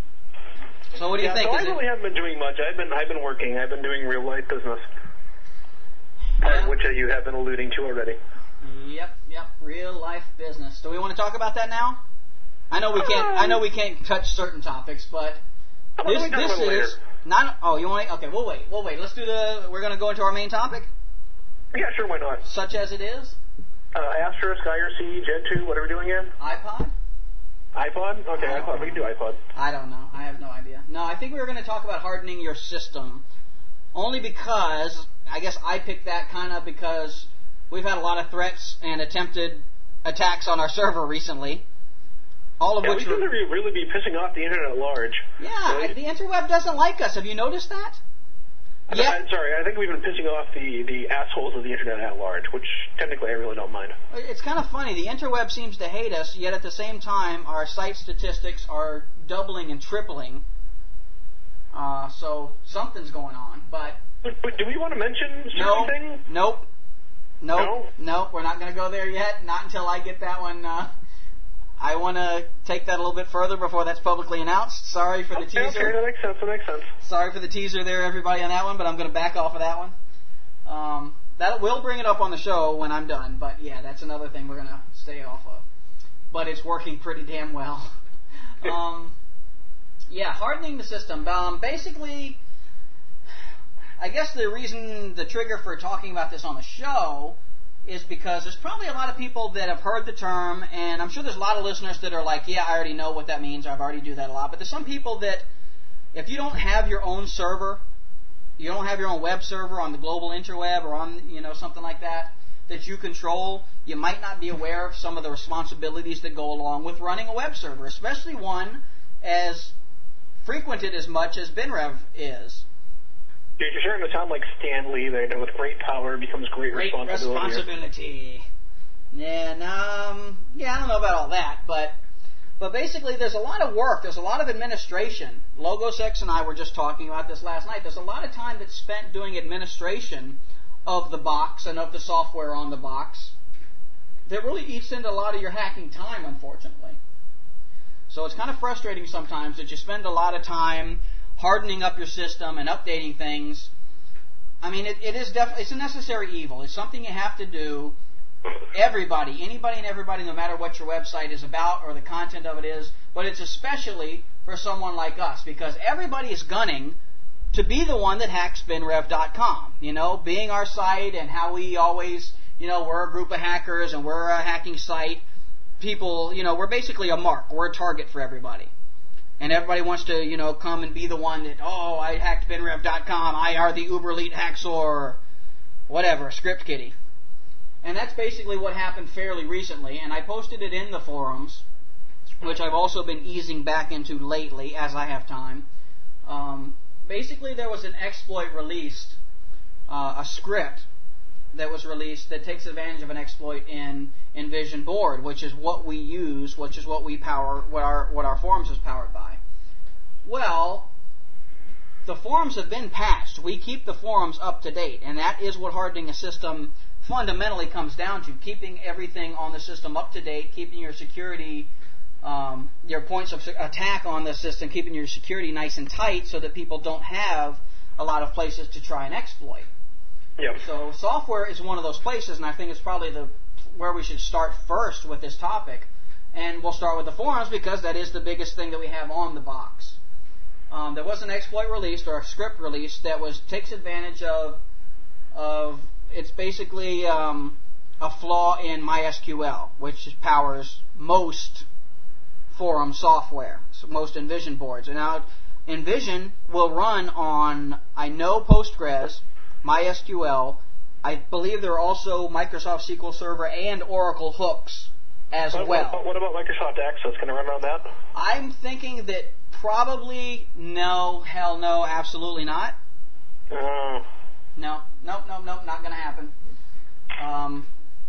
so what do you yeah, think? So I Is really it, haven't been doing much. I've been I've been working. I've been doing real life business, yeah. which uh, you have been alluding to already. Yep, yep, real life business. Do we want to talk about that now? I know we can't. I know we can't touch certain topics, but How about this we talk this about it later? is not. Oh, you want? to... Okay, we'll wait. We'll wait. Let's do the. We're going to go into our main topic, Yeah, sure, why not? such as it is Uh, Asterisk, I R C, Gen two, what are we doing again? iPod. iPod? Okay, I don't iPod. We can do iPod. I don't know. I have no idea. No, I think we were going to talk about hardening your system, only because I guess I picked that kind of because we've had a lot of threats and attempted attacks on our server recently. All of Yeah, we which seem were, to be really be pissing off the internet at large. yeah, Really? the interweb doesn't like us. Have you noticed that? Uh, Yeah. sorry, I think we've been pissing off the, the assholes of the internet at large, which technically I really don't mind. It's kind of funny. The interweb seems to hate us, yet at the same time, our site statistics are doubling and tripling. Uh, so something's going on. But But, but do we want to mention no, certain things? nope, nope, No? nope. We're not going to go there yet. Not until I get that one. Uh, I want to take that a little bit further before that's publicly announced. Sorry for the Okay, teaser. okay, that makes sense, that makes sense. Sorry for the teaser there, everybody, on that one, but I'm going to back off of that one. Um, that we'll bring it up on the show when I'm done, but yeah, that's another thing we're going to stay off of. But it's working pretty damn well. um, yeah, hardening the system. Um, basically, I guess the reason, the trigger for talking about this on the show is because there's probably a lot of people that have heard the term, and I'm sure there's a lot of listeners that are like, yeah, I already know what that means, I've already do that a lot, but there's some people that, if you don't have your own server, you don't have your own web server on the global interweb or on, you know, something like that, that you control, you might not be aware of some of the responsibilities that go along with running a web server, especially one as frequented as much as BinRev is. Dude, you're starting to sound like Stan Lee there, that with great power becomes great, Great responsibility. responsibility. Yeah, and, um, yeah, I don't know about all that, but but basically there's a lot of work, there's a lot of administration. LogoSex and I were just talking about this last night. There's a lot of time that's spent doing administration of the box and of the software on the box that really eats into a lot of your hacking time, unfortunately. So it's kind of frustrating sometimes that you spend a lot of time hardening up your system and updating things. I mean, it, it is definitely, it's a necessary evil. It's something you have to do. Everybody, anybody and everybody, no matter what your website is about or the content of it is, but it's especially for someone like us, because everybody is gunning to be the one that hacks binrev dot com. You know, being our site and how we always, you know, we're a group of hackers and we're a hacking site. People, you know, we're basically a mark. We're a target for everybody. And everybody wants to, you know, come and be the one that, oh, I hacked binrev dot com, I are the uber elite hacksaw, whatever, script kiddie. And that's basically what happened fairly recently, and I posted it in the forums, which I've also been easing back into lately as I have time. Um, basically, there was an exploit released, uh, a script that was released that takes advantage of an exploit in Envision Board, which is what we use, which is what we power, what our what our forums is powered by. Well, the forums have been patched. We keep the forums up to date, and that is what hardening a system fundamentally comes down to, keeping everything on the system up to date, keeping your security, um, your points of attack on the system, keeping your security nice and tight so that people don't have a lot of places to try and exploit. Yep. So software is one of those places, and I think it's probably the where we should start first with this topic. And we'll start with the forums because that is the biggest thing that we have on the box. Um, there was an exploit released or a script released that was takes advantage of of it's basically um, a flaw in MySQL, which powers most forum software, so most Envision boards. And now Envision will run on, I know, Postgres, MySQL, I believe there are also Microsoft S Q L Server and Oracle hooks as what, well. What, what about Microsoft Access? Can I run around that? I'm thinking that probably no, hell no, absolutely not. Uh, No, no, no, no, not going to happen. Um,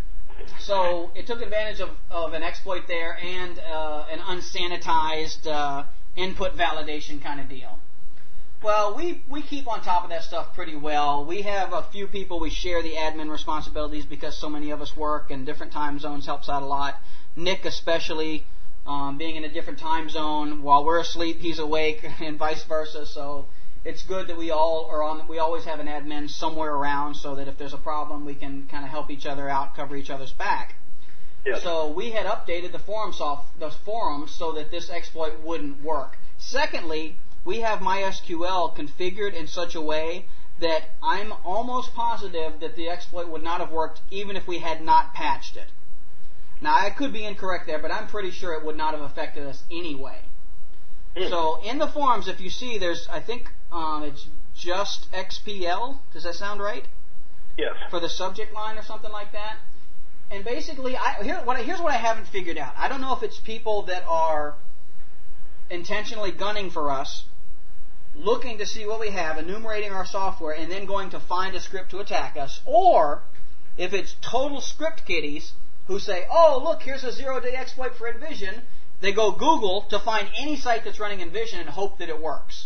so it took advantage of, of an exploit there and uh, an unsanitized uh, input validation kind of deal. Well, we, we keep on top of that stuff pretty well. We have a few people we share the admin responsibilities because so many of us work in different time zones helps out a lot. Nick especially, um, being in a different time zone. While we're asleep, he's awake and vice versa. So it's good that we all are on. We always have an admin somewhere around so that if there's a problem, we can kind of help each other out, cover each other's back. yes. So we had updated the forum soft, the forums so that this exploit wouldn't work. Secondly, we have MySQL configured in such a way that I'm almost positive that the exploit would not have worked even if we had not patched it. Now, I could be incorrect there, but I'm pretty sure it would not have affected us anyway. Mm. So in the forums, if you see, there's, I think um, it's just X P L. Does that sound right? Yes. For the subject line or something like that. And basically, I, here, what I, here's what I haven't figured out. I don't know if it's people that are intentionally gunning for us, looking to see what we have, enumerating our software, and then going to find a script to attack us, or if it's total script kiddies who say, oh, look, here's a zero-day exploit for Envision. They go Google to find any site that's running Envision and hope that it works.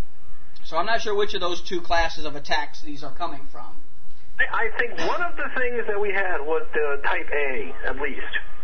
So I'm not sure which of those two classes of attacks these are coming from. I think one of the things that we had was the Type A, at least.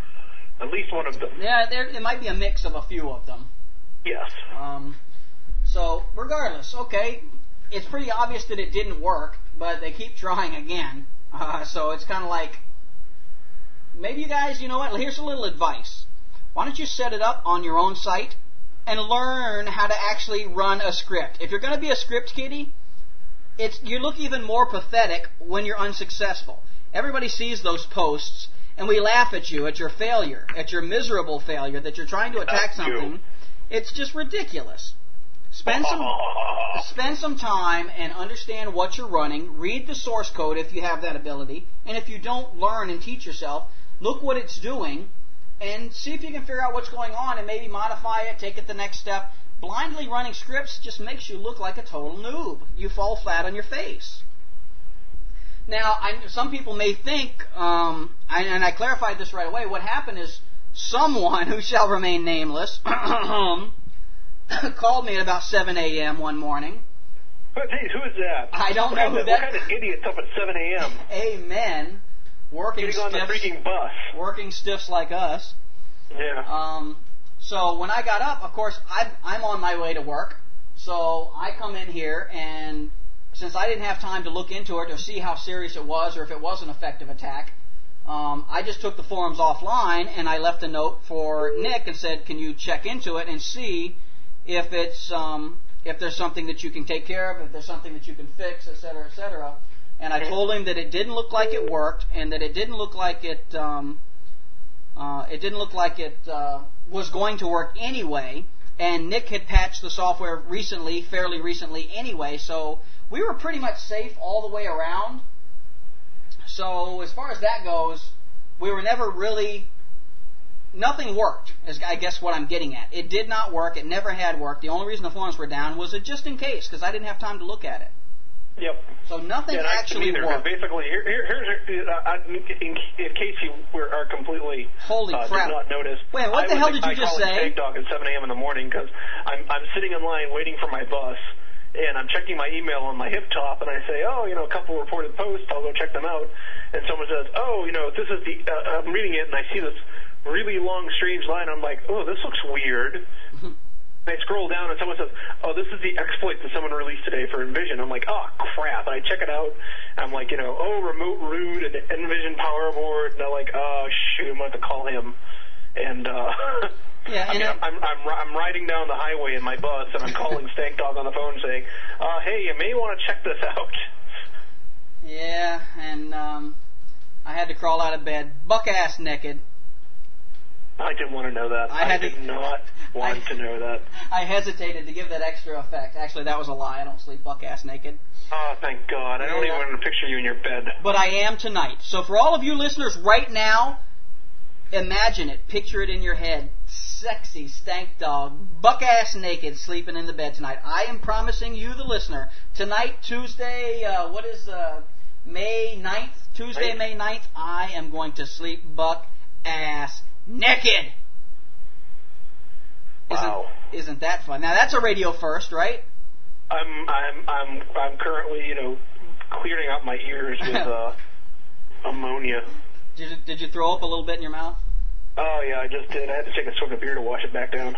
At least one of them. Yeah, there, it might be a mix of a few of them. Yes. Um, so, regardless, okay, it's pretty obvious that it didn't work, but they keep trying again. Uh, so it's kind of like, maybe you guys, you know what, here's a little advice. Why don't you set it up on your own site and learn how to actually run a script? If you're going to be a script kiddie, it's, you look even more pathetic when you're unsuccessful. Everybody sees those posts, and we laugh at you, at your failure, at your miserable failure, that you're trying to attack something. It's just ridiculous. Spend some spend some time and understand what you're running. Read the source code if you have that ability. And if you don't, learn and teach yourself. Look what it's doing and see if you can figure out what's going on and maybe modify it, take it the next step. Blindly running scripts just makes you look like a total noob. You fall flat on your face. Now, I, some people may think, um, and, and I clarified this right away, what happened is someone who shall remain nameless called me at about seven a.m. one morning. Geez, who is that? I don't what know kind who of, that What kind of idiot's up at seven a.m.? Amen. Working Getting on the stiffs, freaking bus. working stiffs like us. Yeah. Um, so when I got up, of course, I'm, I'm on my way to work. So I come in here, and since I didn't have time to look into it or see how serious it was or if it was an effective attack, um, I just took the forums offline and I left a note for Nick and said, can you check into it and see if it's um, if there's something that you can take care of, if there's something that you can fix, et cetera, et cetera. And I told him that it didn't look like it worked, and that it didn't look like it um, uh, it didn't look like it uh, was going to work anyway. And Nick had patched the software recently, fairly recently anyway, so we were pretty much safe all the way around. So as far as that goes, we were never really, nothing worked, is I guess what I'm getting at. It did not work. It never had worked. The only reason the forums were down was it just in case, because I didn't have time to look at it. Yep. So nothing yeah, actually either, worked. Basically, here, here, here's uh, in, in case you were, are completely Holy uh, crap. did not notice. Wait, what I the was, hell did you I just call say? Tank Dog at seven a.m. in the morning because I'm I'm sitting in line waiting for my bus, and I'm checking my email on my hip top, and I say, oh, you know, a couple reported posts, I'll go check them out, and someone says, oh, you know, this is the uh, I'm reading it, and I see this really long, strange line. I'm like, oh, this looks weird. I scroll down and someone says, oh, this is the exploit that someone released today for Envision. I'm like, oh, crap. And I check it out. I'm like, you know, oh, remote root and Envision power board. And they're like, oh, shoot, I'm going to have to call him. And, uh, yeah, I mean, I'm, I'm, I'm, I'm riding down the highway in my bus and I'm calling Stank Dog on the phone saying, uh, hey, you may want to check this out. Yeah, and um, I had to crawl out of bed, buck-ass naked. I didn't want to know that. I, I had did to, not want I, to know that. I hesitated to give that extra effect. Actually, that was a lie. I don't sleep buck-ass naked. Oh, thank God. I don't Yeah. even want to picture you in your bed. But I am tonight. So for all of you listeners right now, imagine it. Picture it in your head. Sexy, stank dog, buck-ass naked, sleeping in the bed tonight. I am promising you, the listener, tonight, Tuesday, uh, what is uh, May ninth? Tuesday, May ninth, I am going to sleep buck-ass naked. Wow. Isn't, isn't that fun? Now, that's a radio first, right? I'm I'm I'm I'm currently, you know, clearing out my ears with uh, ammonia. Did you, did you throw up a little bit in your mouth? Oh yeah, I just did. I had to take a swig of beer to wash it back down.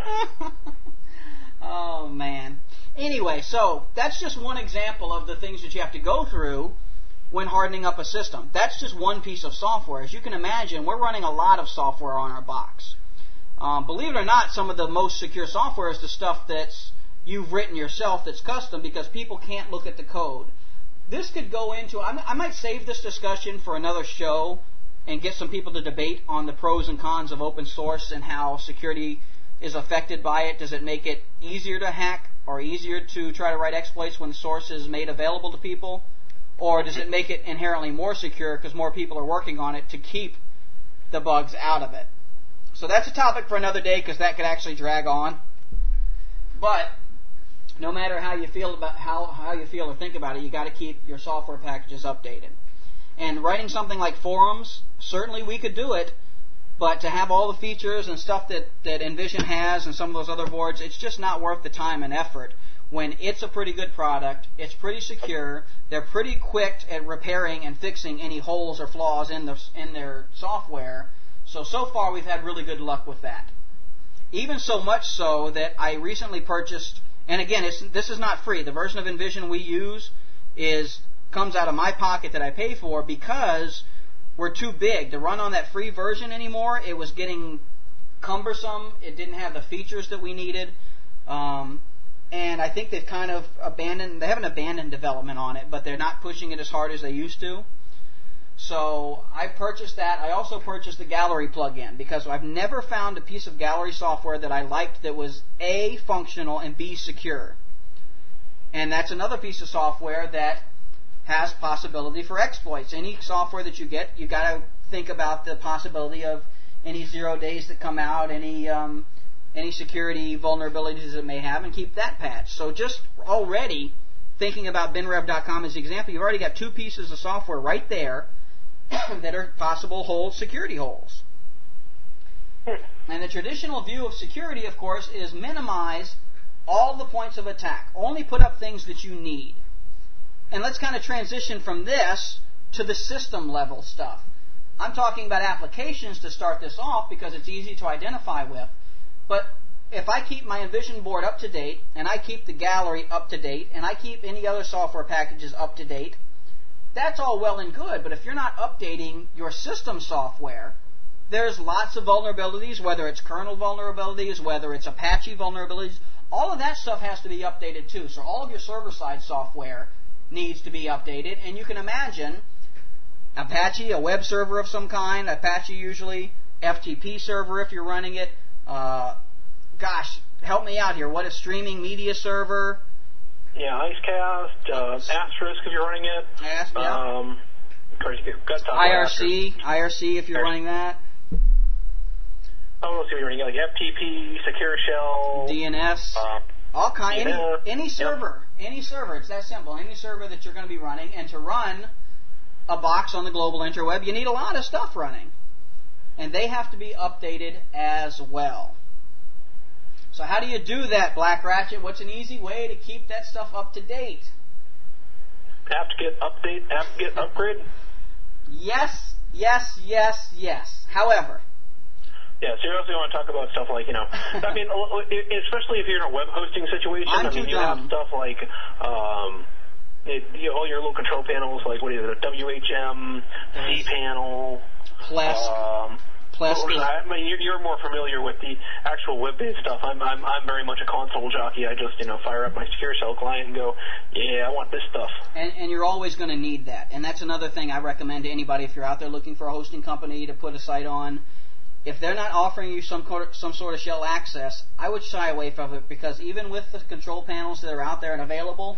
Oh man. Anyway, so that's just one example of the things that you have to go through when hardening up a system. That's just one piece of software. As you can imagine, we're running a lot of software on our box. Um, believe it or not, some of the most secure software is the stuff that's you've written yourself that's custom because people can't look at the code. This could go into, I might save this discussion for another show and get some people to debate on the pros and cons of open source and how security is affected by it. Does it make it easier to hack or easier to try to write exploits when the source is made available to people? Or does it make it inherently more secure because more people are working on it to keep the bugs out of it? So that's a topic for another day because that could actually drag on. But no matter how you feel about how, how you feel or think about it, you got to keep your software packages updated. And writing something like forums, certainly we could do it, but to have all the features and stuff that, that Envision has and some of those other boards, it's just not worth the time and effort when it's a pretty good product, it's pretty secure, they're pretty quick at repairing and fixing any holes or flaws in, the, in their software. So, so far we've had really good luck with that. Even so much so that I recently purchased, and again, it's, this is not free. The version of Envision we use is comes out of my pocket that I pay for because we're too big to run on that free version anymore. It was getting cumbersome. It didn't have the features that we needed. Um, and I think they've kind of abandoned, they haven't abandoned development on it, but they're not pushing it as hard as they used to. So I purchased that. I also purchased the Gallery plugin because I've never found a piece of Gallery software that I liked that was A, functional, and B, secure. And that's another piece of software that has possibility for exploits. Any software that you get, you got to think about the possibility of any zero days that come out, any um, any security vulnerabilities it may have, and keep that patched. So just already thinking about bin rev dot com as an example, you've already got two pieces of software right there that are possible holes, security holes. And the traditional view of security, of course, is minimize all the points of attack. Only put up things that you need. And let's kind of transition from this to the system level stuff. I'm talking about applications to start this off because it's easy to identify with. But if I keep my Envision board up to date, and I keep the Gallery up to date, and I keep any other software packages up to date, that's all well and good. But if you're not updating your system software, there's lots of vulnerabilities, whether it's kernel vulnerabilities, whether it's Apache vulnerabilities. All of that stuff has to be updated too. So all of your server-side software needs to be updated. And you can imagine Apache, a web server of some kind, Apache usually, F T P server if you're running it. Uh, gosh, help me out here. What is streaming media server? Yeah, Icecast, uh, Asterisk if you're running it. As- yeah. Um, of course, you've got to I R C, I R C if you're Sure. running that. Oh, let's see what you're running, like F T P, Secure Shell, D N S. uh, All kind, any, Yeah. any server, any server, it's that simple. Any server that you're going to be running, and to run a box on the global interweb, you need a lot of stuff running. And they have to be updated as well. So how do you do that, Black Ratchet? What's an easy way to keep that stuff up to date? apt-get update, apt-get upgrade. Yes, yes, yes, yes. However, Yeah, seriously, I want to talk about stuff like, you know, I mean, especially if you're in a web hosting situation. I'm I mean, too you dumb. have stuff like um, it, you know, all your little control panels, like what is it, W H M, cPanel, Plesk. Um, Plesk. well, I mean, you're, you're more familiar with the actual web-based stuff. I'm, I'm, I'm very much a console jockey. I just, you know, fire up my Secure Shell client and go, yeah, I want this stuff. And, and you're always going to need that. And that's another thing I recommend to anybody if you're out there looking for a hosting company to put a site on. if they're not offering you some some sort of shell access, I would shy away from it, because even with the control panels that are out there and available,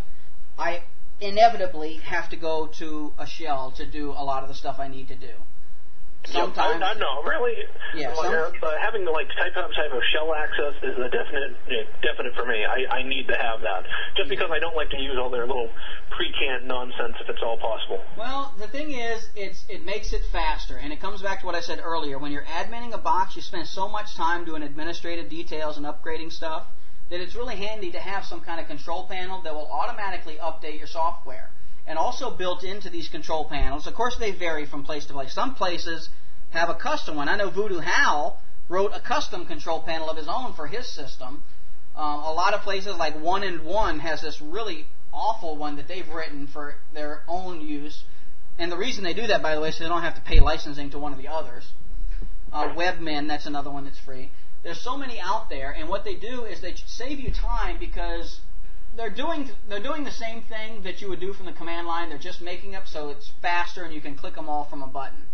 I inevitably have to go to a shell to do a lot of the stuff I need to do. Sometimes, yeah, I, I know, really. Yeah, like, some, uh, having the like type of type of shell access is a definite, yeah, definite for me. I, I need to have that, just because I don't like to use all their little pre-canned nonsense if it's all possible. Well, the thing is, it's it makes it faster, and it comes back to what I said earlier. When you're adminning a box, you spend so much time doing administrative details and upgrading stuff that it's really handy to have some kind of control panel that will automatically update your software. And also built into these control panels, of course they vary from place to place. Some places have a custom one. I know Voodoo Hal wrote a custom control panel of his own for his system. Um, a lot of places like One and One has this really awful one that they've written for their own use. And the reason they do that, by the way, is so they don't have to pay licensing to one of the others. Uh, Webmin, that's another one that's free. There's so many out there, and what they do is they save you time, because They're doing they're doing the same thing that you would do from the command line. They're just making up so it's faster and you can click them all from a button.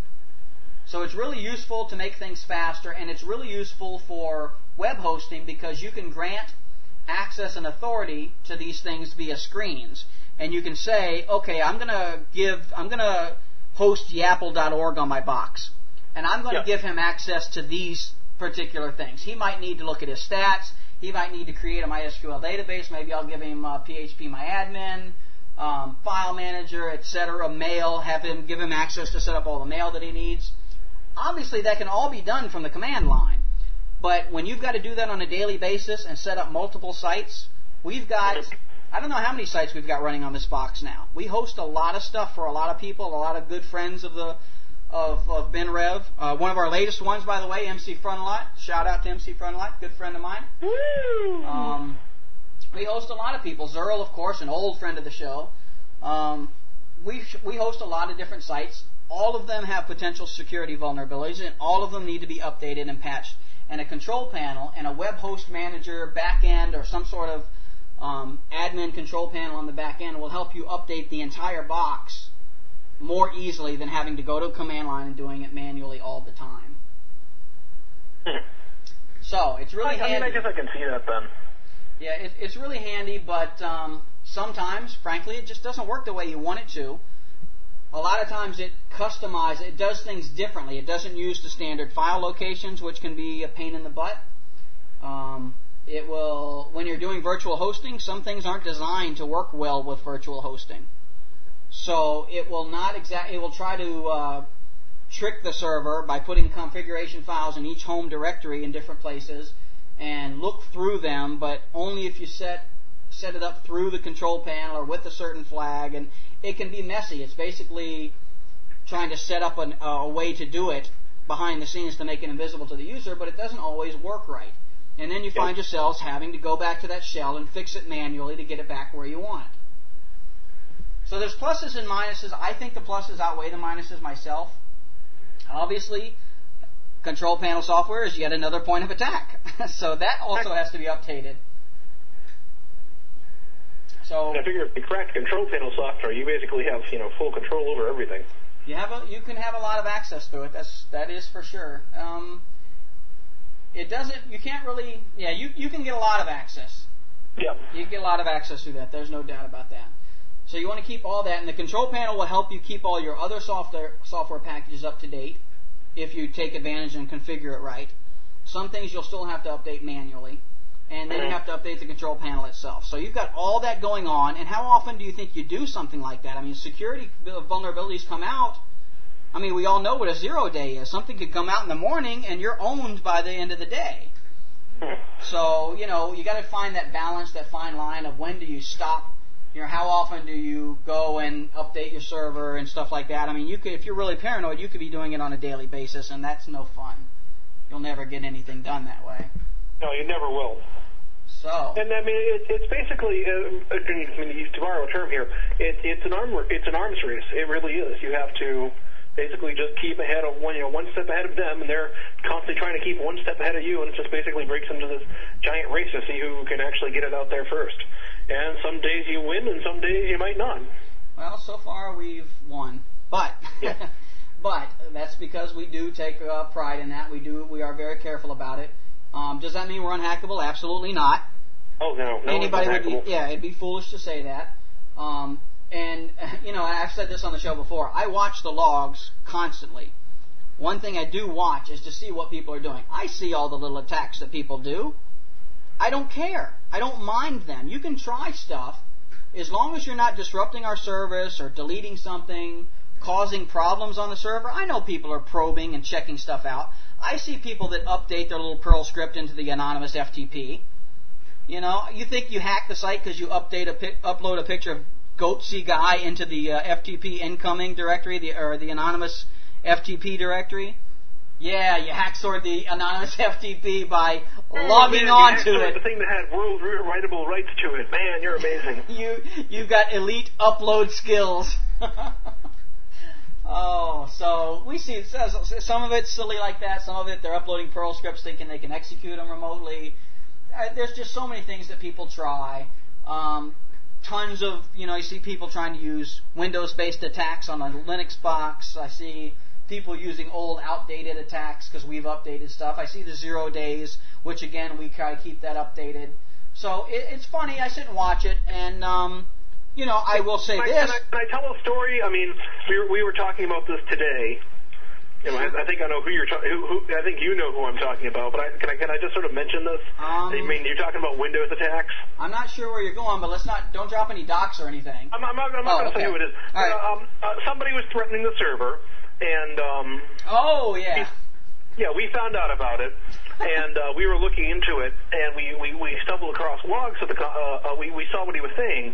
So it's really useful to make things faster, and it's really useful for web hosting, because you can grant access and authority to these things via screens. And you can say, okay, I'm gonna give I'm gonna host yapple dot org on my box, and I'm going to yeah. give him access to these particular things. He might need to look at his stats. He might need to create a MySQL database. Maybe I'll give him uh, P H P MyAdmin, um, file manager, et cetera, mail, have him give him access to set up all the mail that he needs. Obviously, that can all be done from the command line. But when you've got to do that on a daily basis and set up multiple sites, we've got, I don't know how many sites we've got running on this box now. We host a lot of stuff for a lot of people, a lot of good friends of the of, of BenRev. Uh, one of our latest ones, by the way, M C Frontalot. Shout out to M C Frontalot, good friend of mine. Woo! Um, we host a lot of people. Zerl, of course, an old friend of the show. Um, we we host a lot of different sites. All of them have potential security vulnerabilities, and all of them need to be updated and patched. And a control panel and a web host manager back end, or some sort of um, admin control panel on the back end, will help you update the entire box more easily than having to go to a command line and doing it manually all the time. Hmm. So it's really I, handy. I mean, I guess I can see that then. Yeah, it, it's really handy, but um, sometimes, frankly, it just doesn't work the way you want it to. A lot of times it customizes, it does things differently. It doesn't use the standard file locations, which can be a pain in the butt. Um, it will, when you're doing virtual hosting, some things aren't designed to work well with virtual hosting. So it will not exact. It will try to uh, trick the server by putting configuration files in each home directory in different places and look through them, but only if you set set it up through the control panel or with a certain flag. And it can be messy. It's basically trying to set up an, uh, a way to do it behind the scenes to make it invisible to the user, but it doesn't always work right. And then you find yourselves having to go back to that shell and fix it manually to get it back where you want it. So there's pluses and minuses. I think the pluses outweigh the minuses myself. Obviously, control panel software is yet another point of attack. So that also has to be updated. So I figure if you crack control panel software, you basically have, you know, full control over everything. You have a, you can have a lot of access to it. That's that is for sure. Um, it doesn't. You can't really. Yeah, you you can get a lot of access. Yeah. You can get a lot of access through that. There's no doubt about that. So you want to keep all that, and the control panel will help you keep all your other software software packages up to date if you take advantage and configure it right. Some things you'll still have to update manually, and then you have to update the control panel itself. So you've got all that going on, and how often do you think you do something like that? I mean, security vulnerabilities come out. I mean, we all know what a zero day is. Something could come out in the morning, and you're owned by the end of the day. So, you know, you got to find that balance, that fine line of when do you stop. You know, how often do you go and update your server and stuff like that? I mean, you could, if you're really paranoid, you could be doing it on a daily basis, and that's no fun. You'll never get anything done that way. No, you never will. So. And I mean, it, it's basically, uh, I mean, to borrow a term here, it, it's an arm, it's an arms race. It really is. You have to basically just keep ahead of one, you know, one step ahead of them, and they're constantly trying to keep one step ahead of you, and it just basically breaks into this giant race to see who can actually get it out there first. And some days you win, and some days you might not. Well, so far we've won. But yeah. But that's because we do take uh, pride in that. We do. We are very careful about it. Um, does that mean we're unhackable? Absolutely not. Oh no, no Anybody one's would. unhackable. Be, yeah, it'd be foolish to say that. Um, and you know, I've said this on the show before. I watch the logs constantly. One thing I do watch is to see what people are doing. I see all the little attacks that people do. I don't care. I don't mind them. You can try stuff as long as you're not disrupting our service or deleting something, causing problems on the server. I know people are probing and checking stuff out. I see people that update their little Perl script into the anonymous F T P. You know, you think you hack the site because you update a pic, upload a picture of Goatsy Guy into the uh, F T P incoming directory, the, or the anonymous F T P directory? Yeah, you hacksored the anonymous F T P by oh, logging man, on you to it. The thing that had world writable rights to it. Man, you're amazing. you you've got elite upload skills. Oh, so we see some of it's silly like that. Some of it they're uploading Perl scripts thinking they can execute them remotely. There's just so many things that people try. Um, tons of, you know, you see people trying to use Windows-based attacks on a Linux box. I see people using old, outdated attacks because we've updated stuff. I see the zero days, which again, we try to keep that updated. So it, it's funny. I sit and watch it, and um, you know, I will say can I, this. Can I, can I tell a story? I mean, we were, we were talking about this today. You know, I, I think I know who you're talking. Who, who, I think you know who I'm talking about. But I, can I can I just sort of mention this? Um, I mean, you're talking about Windows attacks. I'm not sure where you're going, but let's not. Don't drop any docs or anything. I'm, I'm not, I'm not oh, going to okay. say who it is. All right. uh, um, uh, somebody was threatening the server, and um, oh yeah, we, yeah, we found out about it. And uh, we were looking into it, and we, we, we stumbled across logs of the. Uh, uh, we we saw what he was saying,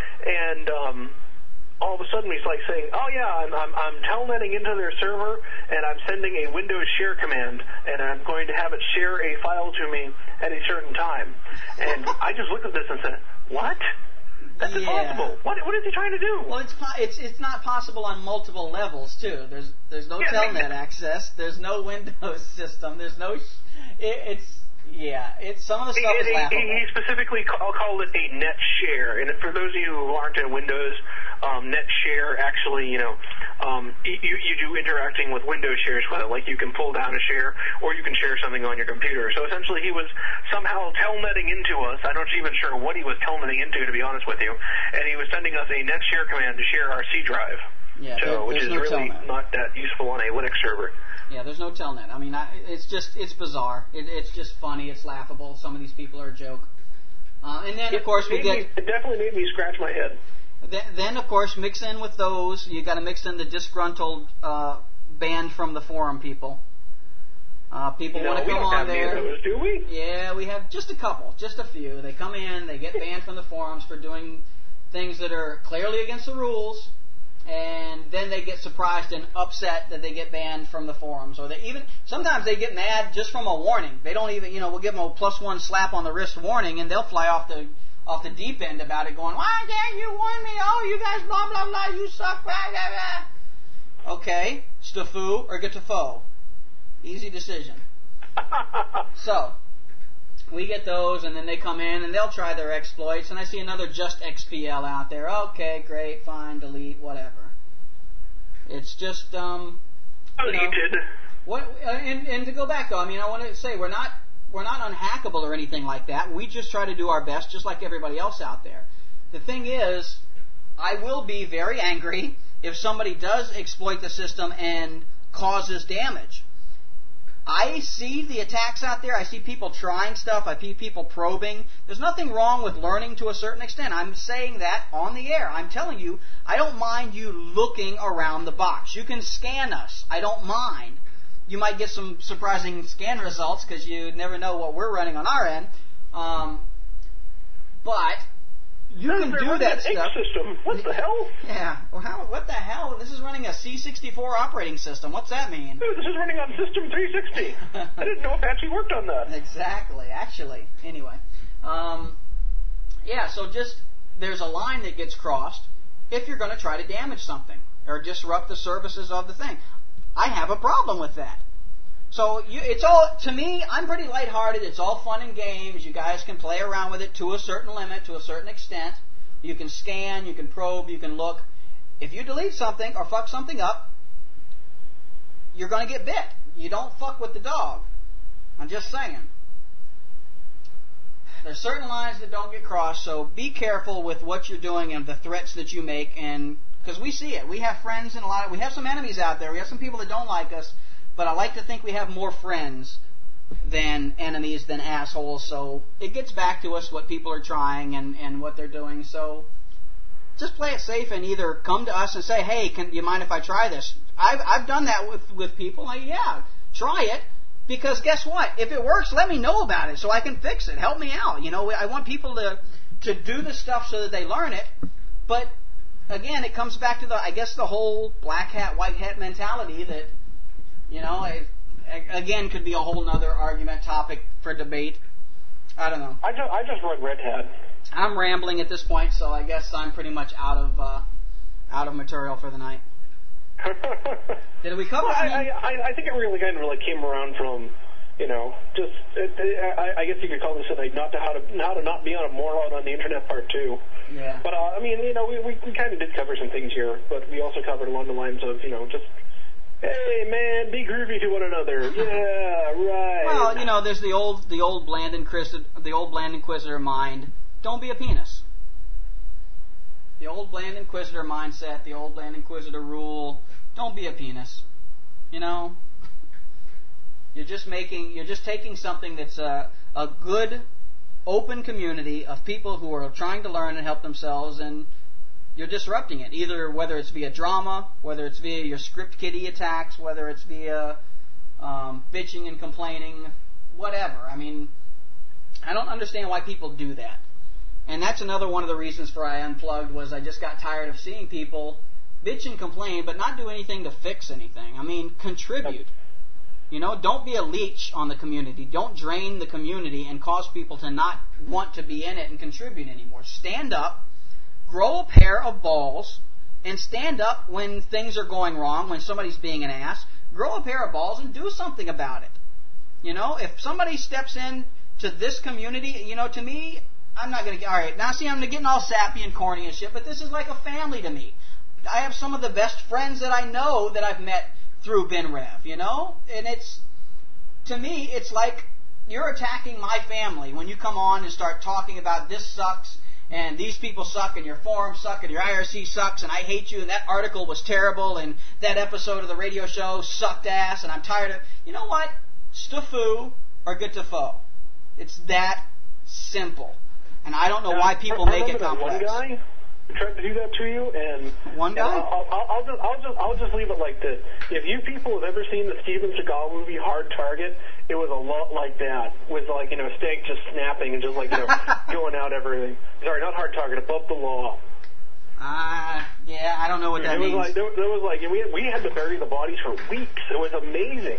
and um, all of a sudden he's like saying, "Oh yeah, I'm I'm, I'm telnetting into their server, and I'm sending a Windows share command, and I'm going to have it share a file to me at a certain time." And I just looked at this and said, "What? That's yeah. impossible. What what is he trying to do?" Well, it's po- it's it's not possible on multiple levels too. There's there's no Yeah, telnet access. There's no Windows system. There's no. Sh- it, it's yeah. It's some of the stuff he, is he, laughable. he specifically call, called it a net share, and for those of you who aren't in Windows, um, net share actually, you know, um, you you do interacting with Windows shares with it, like you can pull down a share or you can share something on your computer. So essentially, he was somehow telnetting into us. I'm not even sure what he was telnetting into, to be honest with you, and he was sending us a net share command to share our C drive. Yeah, so, there, which is no really telnet. not that useful on a Linux server. Yeah, there's no telnet. I mean, I, it's just, it's bizarre. It, it's just funny. It's laughable. Some of these people are a joke. Uh, and then, It of course, we made get... me, it definitely made me scratch my head. Then, then, of course, mix in with those. You got to mix in the disgruntled, uh, banned from the forum people. Uh, people No, want to we come don't on have there. any of those, do we? Yeah, we have just a couple, just a few. They come in, they get banned from the forums for doing things that are clearly against the rules, and then they get surprised and upset that they get banned from the forums. Or they even sometimes they get mad just from a warning. They don't even, you know, we'll give them a plus one slap on the wrist warning, and they'll fly off the off the deep end about it, going, "Why can't you warn me? Oh, you guys, blah blah blah, you suck." Blah, blah, blah. Okay, Staffu or Getafo. Easy decision. So, we get those, and then they come in, and they'll try their exploits, and I see another just X P L out there. Okay, great, fine, delete, whatever. It's just, um... Deleted. What, and, and to go back, though, I mean, I want to say, we're not we're not unhackable or anything like that. We just try to do our best, just like everybody else out there. The thing is, I will be very angry if somebody does exploit the system and causes damage. I see the attacks out there. I see people trying stuff. I see people probing. There's nothing wrong with learning to a certain extent. I'm saying that on the air. I'm telling you, I don't mind you looking around the box. You can scan us. I don't mind. You might get some surprising scan results because you never know what we're running on our end. Um, but you They're can do running that an stuff. X system. What the hell? Yeah. Well, how, what the hell? This is running a C sixty-four operating system. What's that mean? Dude, this is running on System three sixty. I didn't know Apache worked on that. Exactly. Actually. Anyway. Um, yeah, so just there's a line that gets crossed if you're going to try to damage something or disrupt the services of the thing. I have a problem with that. So you, it's all, to me, I'm pretty lighthearted. It's all fun and games. You guys can play around with it to a certain limit, to a certain extent. You can scan, you can probe, you can look. If you delete something or fuck something up, you're going to get bit. You don't fuck with the dog. I'm just saying. There's certain lines that don't get crossed, so be careful with what you're doing and the threats that you make, and because we see it. We have friends and a lot of, we have some enemies out there. We have some people that don't like us, but I like to think we have more friends than enemies, than assholes, so it gets back to us what people are trying and, and what they're doing, so just play it safe and either come to us and say, hey, can you mind if I try this? I've, I've done that with, with people. Like, yeah, try it. Because guess what? If it works, let me know about it so I can fix it. Help me out. You know, I want people to to do the stuff so that they learn it. But again, it comes back to the, I guess, the whole black hat, white hat mentality that, you know, it, again, could be a whole other argument topic for debate. I don't know. I just, I just wrote red hat. I'm rambling at this point, so I guess I'm pretty much out of uh, out of material for the night. Did we cover? Well, I, I, I think it really kind of like came around from, you know, just it, it, I, I guess you could call this a like not to how to how to not be on a moron on the internet part two. Yeah. But uh, I mean, you know, we, we we kind of did cover some things here, but we also covered along the lines of, you know, just, hey man, be groovy to one another. Yeah, right. Well, you know, there's the old the old bland inquisitor the old bland inquisitor mind. Don't be a penis. The old bland inquisitor mindset, the old bland inquisitor rule. Don't be a penis. You know, you're just making, you're just taking something that's a, a good, open community of people who are trying to learn and help themselves, and you're disrupting it. Either whether it's via drama, whether it's via your script kiddie attacks, whether it's via um, bitching and complaining, whatever. I mean, I don't understand why people do that. And that's another one of the reasons for I unplugged, was I just got tired of seeing people bitch and complain, but not do anything to fix anything. I mean, contribute. You know, don't be a leech on the community. Don't drain the community and cause people to not want to be in it and contribute anymore. Stand up, grow a pair of balls, and stand up when things are going wrong, when somebody's being an ass. Grow a pair of balls and do something about it. You know, if somebody steps in to this community, you know, to me, I'm not going to get, all right, now see, I'm getting all sappy and corny and shit, but this is like a family to me. I have some of the best friends that I know that I've met through BenRev, you know? And it's, to me, it's like you're attacking my family when you come on and start talking about this sucks, and these people suck, and your forums suck, and your I R C sucks, and I hate you, and that article was terrible, and that episode of the radio show sucked ass, and I'm tired of, you know what? Stafoo or get to foe. It's that simple. And I don't know why people make it complex. One guy who tried to do that to you, and one guy. And I'll, I'll, I'll just, I'll just, I'll just leave it like this. If you people have ever seen the Steven Seagal movie Hard Target, it was a lot like that, with like, you know, Steg just snapping and just like, you know, going out everything. Sorry, not Hard Target, Above the Law. Ah, uh, yeah, I don't know what that it means. Was like, there, there was like, we had, we had to bury the bodies for weeks. It was amazing.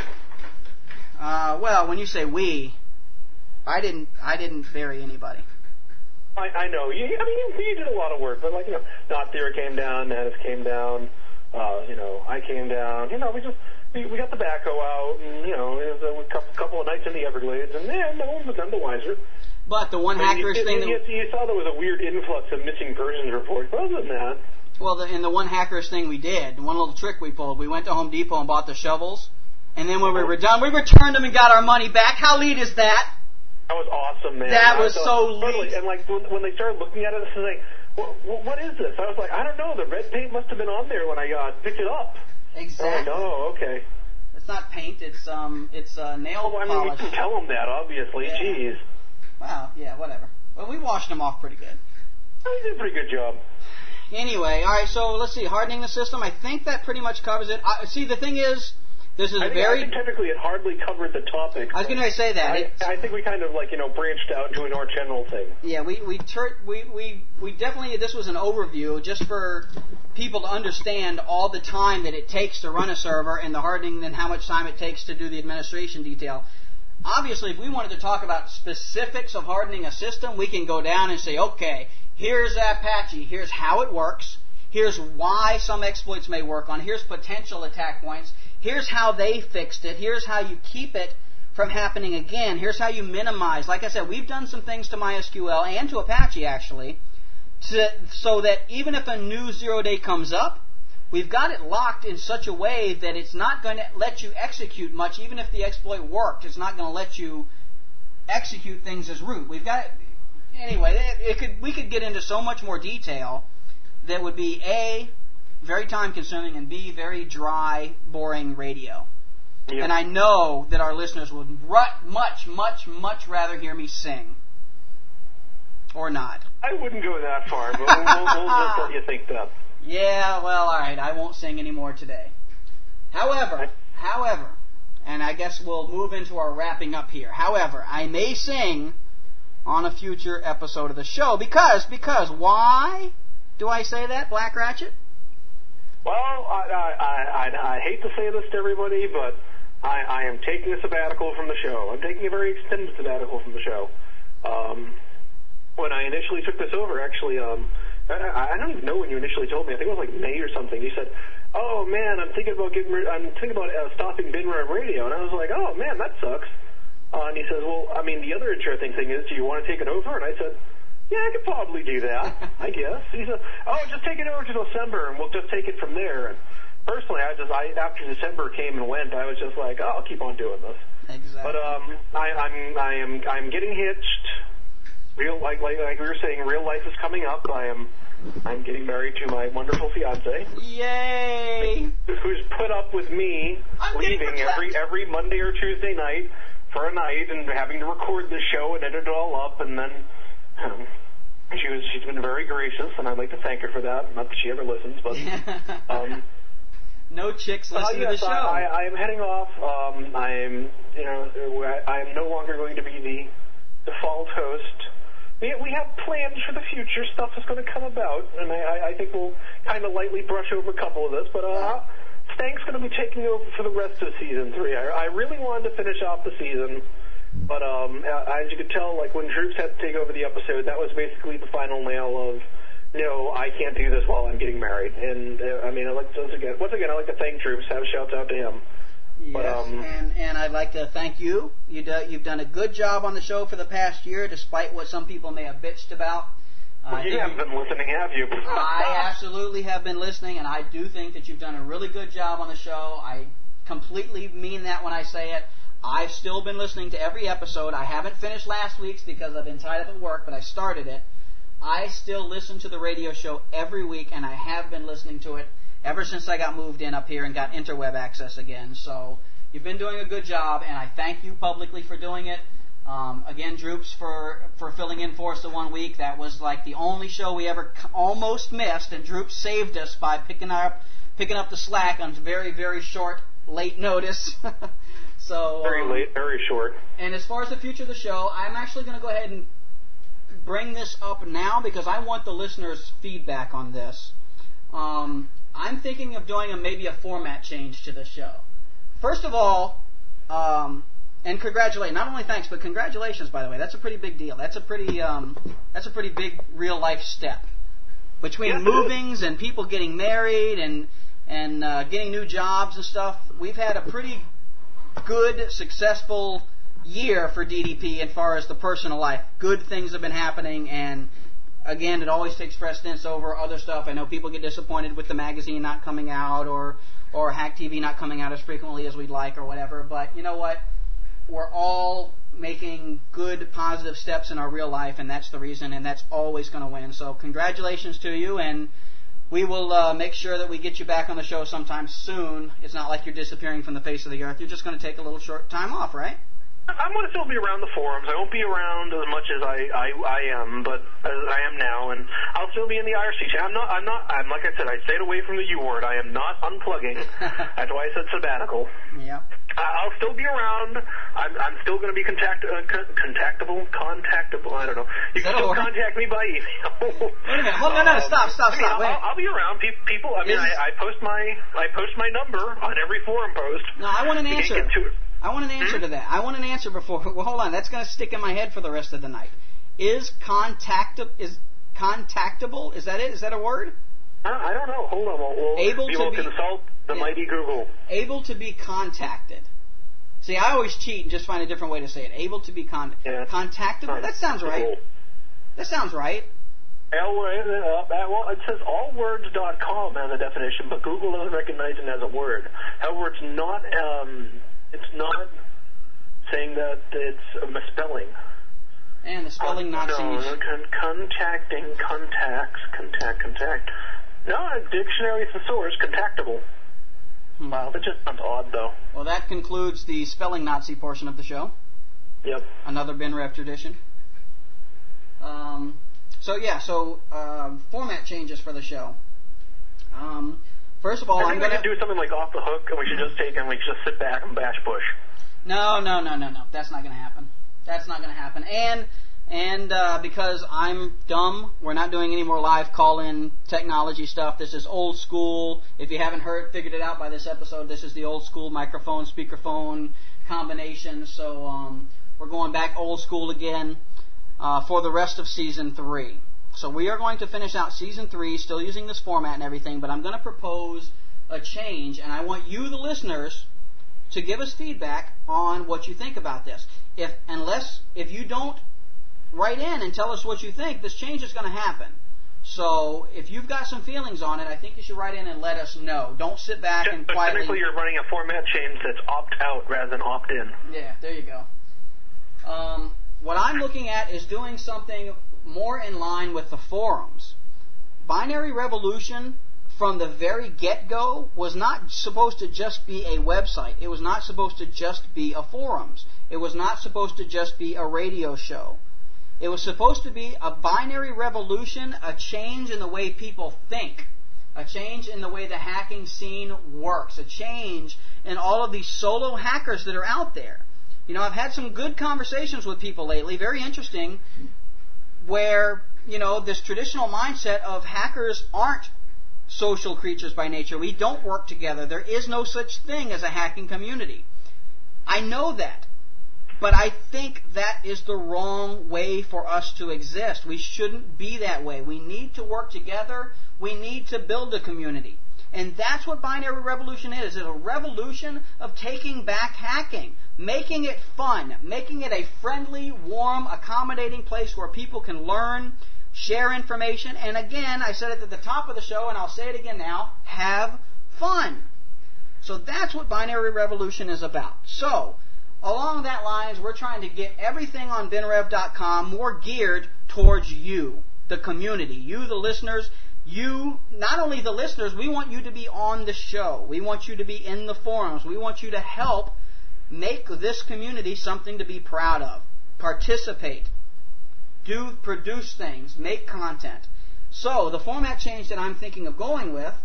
Uh, well, when you say we, I didn't, I didn't bury anybody. I, I know. You, I mean, you, you did a lot of work, but like, you know, Nothera came down, Nanis came down, uh, you know, I came down. You know, we just we, we got the backhoe out, and you know, it was a couple, couple of nights in the Everglades, and yeah, no one was none the wiser. But the one I mean, hackers you, thing. You, that, you saw there was a weird influx of missing persons reports. But other than that, well, the, in the one hackers thing we did, one little trick we pulled, we went to Home Depot and bought the shovels, and then when we were done, we returned them and got our money back. How neat is that? That was awesome, man. That was so neat. And like when, when they started looking at it, I was like, what, what is this? I was like, I don't know. The red paint must have been on there when I uh, picked it up. Exactly. Like, oh, okay. It's not paint. It's um, it's uh, nail well, I mean, polish. we can tell them that, obviously. Yeah. Jeez. Well, yeah, whatever. Well, we washed them off pretty good. Oh, you did a pretty good job. Anyway, all right. So let's see. Hardening the system. I think that pretty much covers it. I, see, the thing is. This is I think, very. I think technically it hardly covered the topic. I was going to say that. I, I think we kind of like you know branched out into a more general thing. Yeah, we we tur- we we we definitely. This was an overview just for people to understand all the time that it takes to run a server and the hardening and how much time it takes to do the administration detail. Obviously, if we wanted to talk about specifics of hardening a system, we can go down and say, okay, here's Apache. Here's how it works. Here's why some exploits may work on. Here's potential attack points. Here's how they fixed it. Here's how you keep it from happening again. Here's how you minimize. Like I said, we've done some things to MySQL and to Apache, actually, to, so that even if a new zero day comes up, we've got it locked in such a way that it's not going to let you execute much, even if the exploit worked. It's not going to let you execute things as root. We've got it, anyway. It, it could we could get into so much more detail that would be A, very time consuming, and B, very dry, boring radio. Yeah. And I know that our listeners would ru- much, much, much rather hear me sing. Or not. I wouldn't go that far, but we'll, we'll, we'll just let you think that. Yeah, well, all right. I won't sing anymore today. However, however, and I guess we'll move into our wrapping up here. However, I may sing on a future episode of the show because, because, why do I say that, Black Ratchet? Well, I, I, I, I hate to say this to everybody, but I, I am taking a sabbatical from the show. I'm taking a very extended sabbatical from the show. Um, when I initially took this over, actually, um, I, I don't even know when you initially told me. I think it was like May or something. You said, "Oh man, I'm thinking about getting, rid- I'm thinking about uh, stopping Bin Ram Radio," and I was like, "Oh man, that sucks." Uh, and he says, "Well, I mean, the other interesting thing is, do you want to take it over?" And I said, "Yeah, I could probably do that, I guess." He said, "Oh, just take it over to December, and we'll just take it from there." And personally, I just, I after December came and went, I was just like, "Oh, I'll keep on doing this." Exactly. But um, I, I'm, I am, I'm getting hitched. Real, like, like, like we were saying, real life is coming up. I am, I'm getting married to my wonderful fiance. Yay! Who's put up with me I'm leaving every every Monday or Tuesday night for a night and having to record the show and edit it all up, and then. Um, She was, she's been very gracious, and I'd like to thank her for that. Not that she ever listens, but... Um, no chicks listen uh, yes, to the show. I, I, I am heading off. Um, I am, you know, I, I am no longer going to be the default host. We, we have plans for the future. Stuff is going to come about, and I, I think we'll kind of lightly brush over a couple of this, but uh, Stank's going to be taking over for the rest of season three. I, I really wanted to finish off the season. But um, as you could tell, like when Droops had to take over the episode, that was basically the final nail of, no, I can't do this while I'm getting married. And uh, I mean, I like once again, once again, I like to thank Droops. Have a shout out to him. Yes, but, um, and and I'd like to thank you. You do, you've done a good job on the show for the past year, despite what some people may have bitched about. Well, uh, you haven't been listening, have you? I absolutely have been listening, and I do think that you've done a really good job on the show. I completely mean that when I say it. I've still been listening to every episode. I haven't finished last week's because I've been tied up at work, but I started it. I still listen to the radio show every week, and I have been listening to it ever since I got moved in up here and got interweb access again. So you've been doing a good job, and I thank you publicly for doing it. Um, again, Droops, for, for filling in for us the one week. That was like the only show we ever c- almost missed, and Droops saved us by picking up, picking up the slack on very, very short, late notice. So, very um, late, very short. And as far as the future of the show, I'm actually going to go ahead and bring this up now because I want the listeners' feedback on this. Um, I'm thinking of doing a, maybe a format change to the show. First of all, um, and congratulate, not only thanks, but congratulations, by the way. That's a pretty big deal. That's a pretty, um, that's a pretty big real life step. Between yeah, movings and people getting married and and uh, getting new jobs and stuff, we've had a pretty good, successful year for D D P as far as the personal life. Good things have been happening, and again, it always takes precedence over other stuff. I know people get disappointed with the magazine not coming out or or Hack T V not coming out as frequently as we'd like or whatever, but you know what? We're all making good, positive steps in our real life, and that's the reason, and that's always going to win. So congratulations to you, and we will uh, make sure that we get you back on the show sometime soon. It's not like you're disappearing from the face of the earth. You're just going to take a little short time off, right? I'm going to still be around the forums. I won't be around as much as I, I, I am, but as I am now, and I'll still be in the I R C chat. I'm not, I'm not, I'm like I said, I stayed away from the U word. I am not unplugging. That's why I said sabbatical. Yeah. I'll still be around. I'm, I'm still going to be contact, uh, con- contactable, contactable. I don't know. You can still contact me by email. Wait a minute. Hold on, no, no, stop, stop, I mean, stop. I'll, I'll, I'll be around. Pe- people. I mean, I, I post my, I post my number on every forum post. No, I want an answer. I want an answer hmm? to that. I want an answer before. Well, hold on. That's going to stick in my head for the rest of the night. Is contact is contactable? Is that it? Is that a word? Uh, I don't know. Hold on. We'll, we'll, able we to will be, consult the yeah, mighty Google. Able to be contacted. See, I always cheat and just find a different way to say it. Able to be con- yeah. contactable? That sounds right. That sounds right. L, uh, well, it says all words dot com as a definition, but Google doesn't recognize it as a word. However, it's not. Um, it's not saying that it's a misspelling. And the spelling Nazis. No, con- contacting, contacts, contact, contact. No, a dictionary thesaurus, contactable. Hmm. Wow, that just sounds odd, though. Well, that concludes the spelling Nazi portion of the show. Yep. Another Ben Rev tradition. Um, so, yeah, so uh, format changes for the show. Um, first of all, I think I'm we going should do something like Off the Hook, and we should just take and we should just sit back and bash Bush. No, no, no, no, no. That's not going to happen. That's not going to happen. And and uh, because I'm dumb, we're not doing any more live call-in technology stuff. This is old school. If you haven't heard, figured it out by this episode, this is the old school microphone, speakerphone combination. So um, we're going back old school again uh, for the rest of season three. So we are going to finish out season three, still using this format and everything, but I'm going to propose a change, and I want you, the listeners, to give us feedback on what you think about this. If unless if you don't write in and tell us what you think, this change is going to happen. So if you've got some feelings on it, I think you should write in and let us know. Don't sit back and but quietly. technically, you're running a format change that's opt out rather than opt in. Yeah, there you go. Um, what I'm looking at is doing something more in line with the forums. Binary Revolution, from the very get-go, was not supposed to just be a website. It was not supposed to just be a forums. It was not supposed to just be a radio show. It was supposed to be a binary revolution, a change in the way people think, a change in the way the hacking scene works, a change in all of these solo hackers that are out there. You know, I've had some good conversations with people lately, very interesting, where, you know, this traditional mindset of hackers aren't social creatures by nature. We don't work together. There is no such thing as a hacking community. I know that. But I think that is the wrong way for us to exist. We shouldn't be that way. We need to work together. We need to build a community. And that's what Binary Revolution is. It's a revolution of taking back hacking, making it fun, making it a friendly, warm, accommodating place where people can learn, share information, and again, I said it at the top of the show, and I'll say it again now, have fun. So that's what Binary Revolution is about. So, along that lines, we're trying to get everything on Ben Rev dot com more geared towards you, the community, you, the listeners. You, not only the listeners, we want you to be on the show. We want you to be in the forums. We want you to help make this community something to be proud of. Participate. Do, produce things. Make content. So, the format change that I'm thinking of going with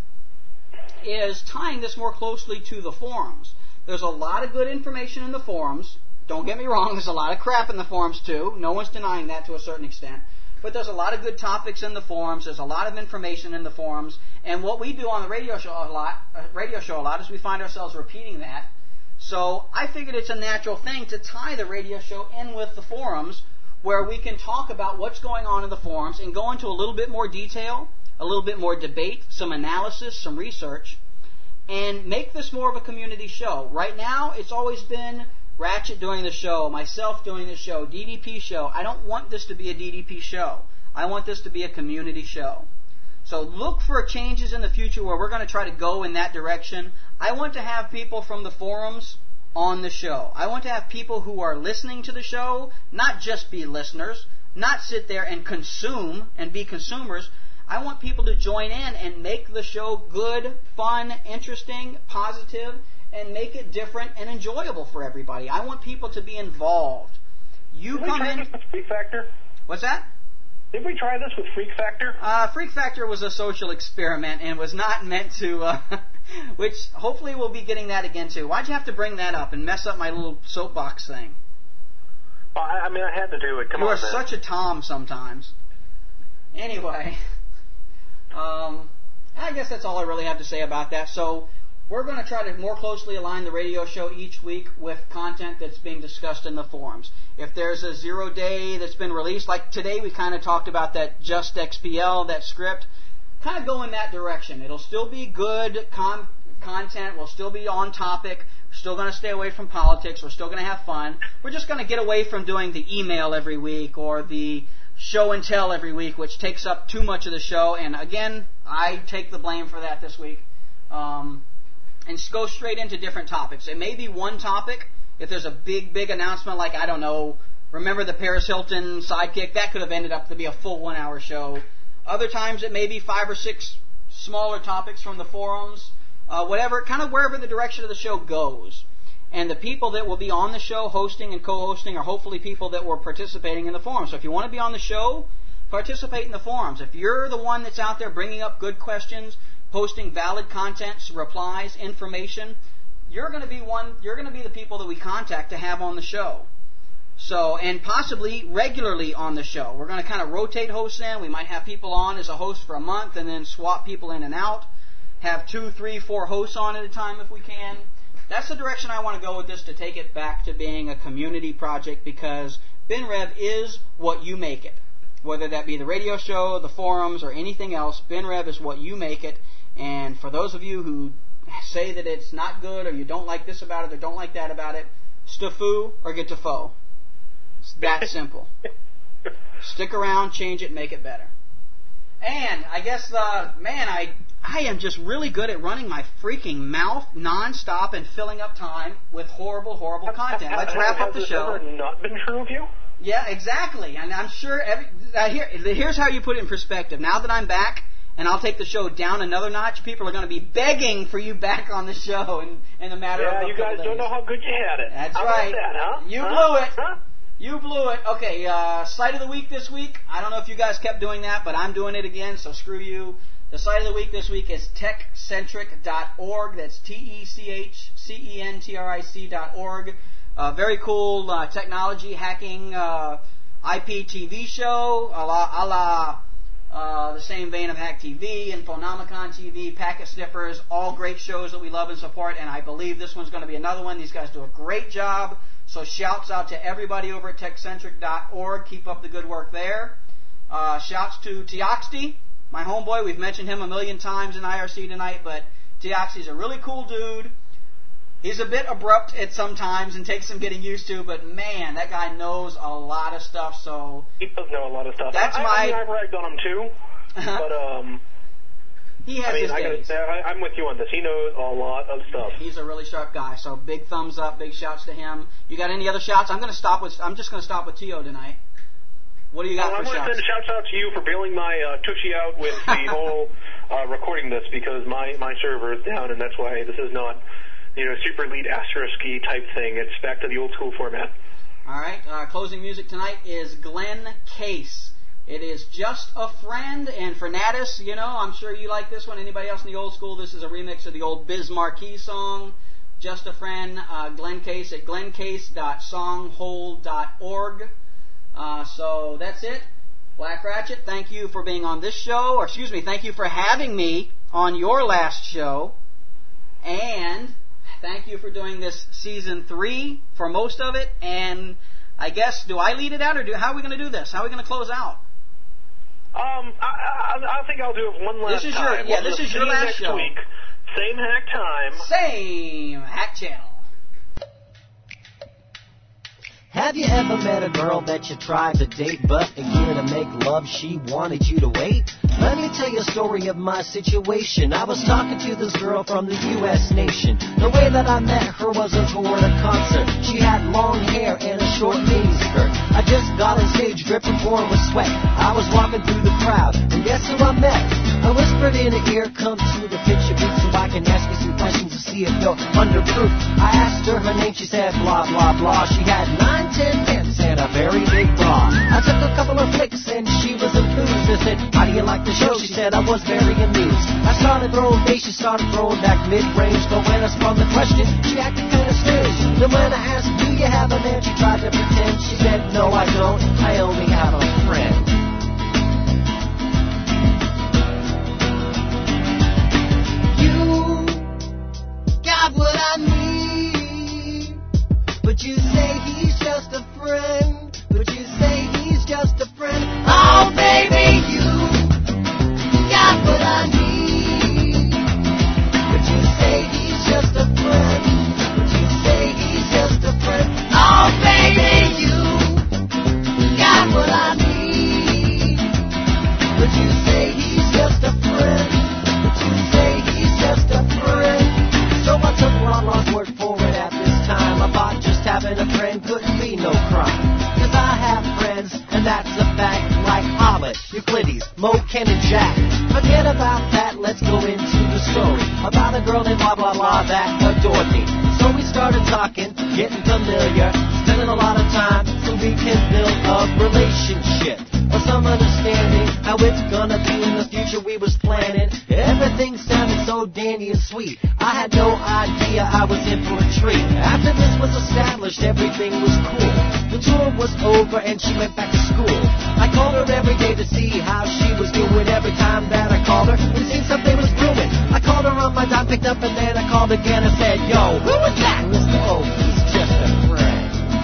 is tying this more closely to the forums. There's a lot of good information in the forums. Don't get me wrong, there's a lot of crap in the forums too. No one's denying that to a certain extent. But there's a lot of good topics in the forums. There's a lot of information in the forums. And what we do on the radio show a lot, uh, radio show a lot is we find ourselves repeating that. So I figured it's a natural thing to tie the radio show in with the forums, where we can talk about what's going on in the forums and go into a little bit more detail, a little bit more debate, some analysis, some research, and make this more of a community show. Right now, it's always been Ratchet doing the show, myself doing the show, D D P show. I don't want this to be a D D P show. I want this to be a community show. So look for changes in the future where we're going to try to go in that direction. I want to have people from the forums on the show. I want to have people who are listening to the show, not just be listeners, not sit there and consume and be consumers. I want people to join in and make the show good, fun, interesting, positive, and make it different and enjoyable for everybody. I want people to be involved. You Did come we try in. this with Freak Factor? What's that? Did we try this with Freak Factor? Uh, Freak Factor was a social experiment and was not meant to, uh, which hopefully we'll be getting that again too. Why'd you have to bring that up and mess up my little soapbox thing? Well, I, I mean, I had to do it. Come you on, are man. such a Tom sometimes. Anyway, um, I guess that's all I really have to say about that. So we're going to try to more closely align the radio show each week with content that's being discussed in the forums. If there's a zero day that's been released, like today we kind of talked about that Just X P L, that script, kind of go in that direction. It'll still be good con- content. We'll still be on topic. We're still going to stay away from politics. We're still going to have fun. We're just going to get away from doing the email every week or the show and tell every week, which takes up too much of the show. And again, I take the blame for that this week. Um, and just go straight into different topics. It may be one topic. If there's a big, big announcement like, I don't know, remember the Paris Hilton sidekick? That could have ended up to be a full one-hour show. Other times it may be five or six smaller topics from the forums. Uh, whatever, kind of wherever the direction of the show goes. And the people that will be on the show hosting and co-hosting are hopefully people that were participating in the forums. So if you want to be on the show, participate in the forums. If you're the one that's out there bringing up good questions, posting valid content, replies, information, you're going to be one. You're going to be the people that we contact to have on the show. So, and possibly regularly on the show. We're going to kind of rotate hosts in. We might have people on as a host for a month and then swap people in and out. Have two, three, four hosts on at a time if we can. That's the direction I want to go with this, to take it back to being a community project, because BenRev is what you make it. Whether that be the radio show, the forums, or anything else, BenRev is what you make it. And for those of you who say that it's not good, or you don't like this about it, or don't like that about it, stafoo or get to foe. It's that simple. Stick around, change it, make it better. And I guess, uh, man, I I am just really good at running my freaking mouth nonstop and filling up time with horrible, horrible content. Let's wrap up the show. Has this ever not been true of you? Yeah, exactly. And I'm sure every, uh, here, here's how you put it in perspective. Now that I'm back and I'll take the show down another notch, people are going to be begging for you back on the show in, in a matter yeah, of a you guys days. Don't know how good you had it. That's how right. About that, huh? You huh? blew it. Huh? You blew it. Okay, uh, site of the week this week. I don't know if you guys kept doing that, but I'm doing it again, so screw you. The site of the week this week is tech centric dot org. That's T E C H C E N T R I C dot org. Uh, very cool uh, technology hacking uh, I P T V show, a la, a la uh, the same vein of Hack T V, Infonomicon T V, Packet Sniffers, all great shows that we love and support, and I believe this one's going to be another one. These guys do a great job. So shouts out to everybody over at tech centric dot org. Keep up the good work there. Uh, shouts to Teoxty, my homeboy. We've mentioned him a million times in I R C tonight, but Teoxty's a really cool dude. He's a bit abrupt at some times and takes some getting used to, but man, that guy knows a lot of stuff. So he does know a lot of stuff. That's I, my. I mean, I've ragged on him too, but um. He has I mean, his I days. gotta, I, I'm with you on this. He knows a lot of stuff. He's a really sharp guy. So big thumbs up, big shouts to him. You got any other shouts? I'm going to stop with. I'm just going to stop with Tio tonight. What do you got well, for I shouts? want to send shouts out to you for bailing my uh, tushy out with the whole uh, recording this, because my my server is down, and that's why this is not, you know, super lead asterisk-y type thing. It's back to the old school format. All right. Uh, closing music tonight is Glenn Case. It is Just a Friend, and for Natus, you know, I'm sure you like this one. Anybody else in the old school? This is a remix of the old Biz Marquee song, Just a Friend, uh, Glenn Case at glenn case dot songhold dot org. Uh, so that's it. Black Ratchet, thank you for being on this show, or excuse me, thank you for having me on your last show, and thank you for doing this season three for most of it, and I guess, do I lead it out, or do, how are we going to do this? How are we going to close out? Um, I, I, I think I'll do it one last this is time. Your, yeah, we'll this is your see last next show. Week. Same hack time. Same hack channel. Have you ever met a girl that you tried to date, but a year to make love, she wanted you to wait? Let me tell you a story of my situation. I was talking to this girl from the U S nation. The way that I met her was a tour at a concert. She had long hair and a short mini skirt. I just got on stage dripping pouring with sweat. I was walking through the crowd, and guess who I met? I whispered in her ear, come to the picture booth so I can ask you some questions to see if you're under proof. I asked her her name, she said blah, blah, blah. She had nine, ten pins and a very big bra. I took a couple of flicks and she was enthused. I said, how do you like the show? She said, I was very amused. I started throwing bass, she started throwing back mid-range. But when I spun the question, she acted kind of strange. Then when I asked, do you have a man? She tried to pretend. She said, no, I don't. I only have a friend. Got what I need, but you say he's just a friend, but you say he's just a friend. Oh baby, you got what I need, but you say he's just a friend, but you say he's just a friend. Oh baby, you and that's a fact like Holland, Euclides, Mo, Ken, and Jack. Forget about that, let's go into the story about a girl named blah blah blah that adored me. So we started talking, getting familiar, spending a lot of time so we can build a relationship or some understanding how it's gonna be in the future. We was planning, everything sounded so dandy and sweet. I had no idea I was in for a treat. After this was established, everything was cool. The tour was over and she went back to school. I called her every day to see how she was doing. Every time that I called her, it seemed something was brewing. I called her on my dime, picked up, and then I called again and said, yo, who was that? Mister Oh, he's just a friend.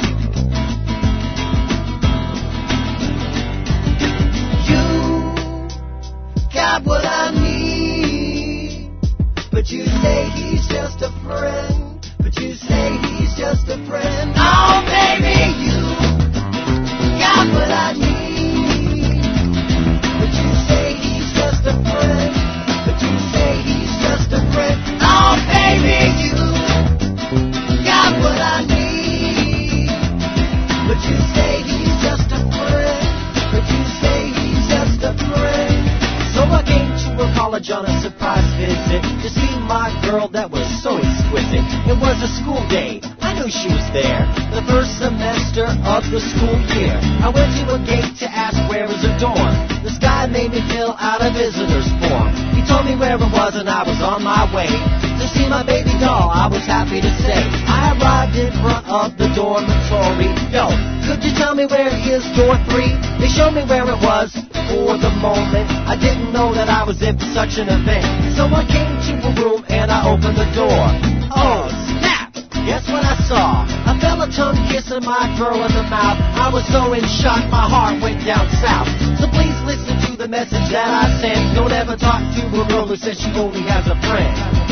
You got what I need, but you say he's just a friend. But you say he's just a friend. Oh, baby, you got what I need, but you say he's just a friend. But you say he's just a friend. Oh, baby, you got what I need, but you say he's just a friend. But you say he's just a friend. So I came to her college on a surprise visit to see my girl that was so exquisite. It was a school day, I knew she was there, the first semester of the school year. I went to a gate to ask where is her dorm. This guy made me fill out a visitor's form. He told me where it was and I was on my way to see my baby doll. I was happy to say I arrived in front of the dormitory. Yo, could you tell me where is door three? They showed me where it was. For the moment, I didn't know that I was in for such an event. So I came to a room and I opened the door. Oh, snap! Guess what I saw? I felt a tongue kissing my girl in the mouth. I was so in shock, my heart went down south. So please listen to the message that I sent. Don't ever talk to a girl who says she only has a friend.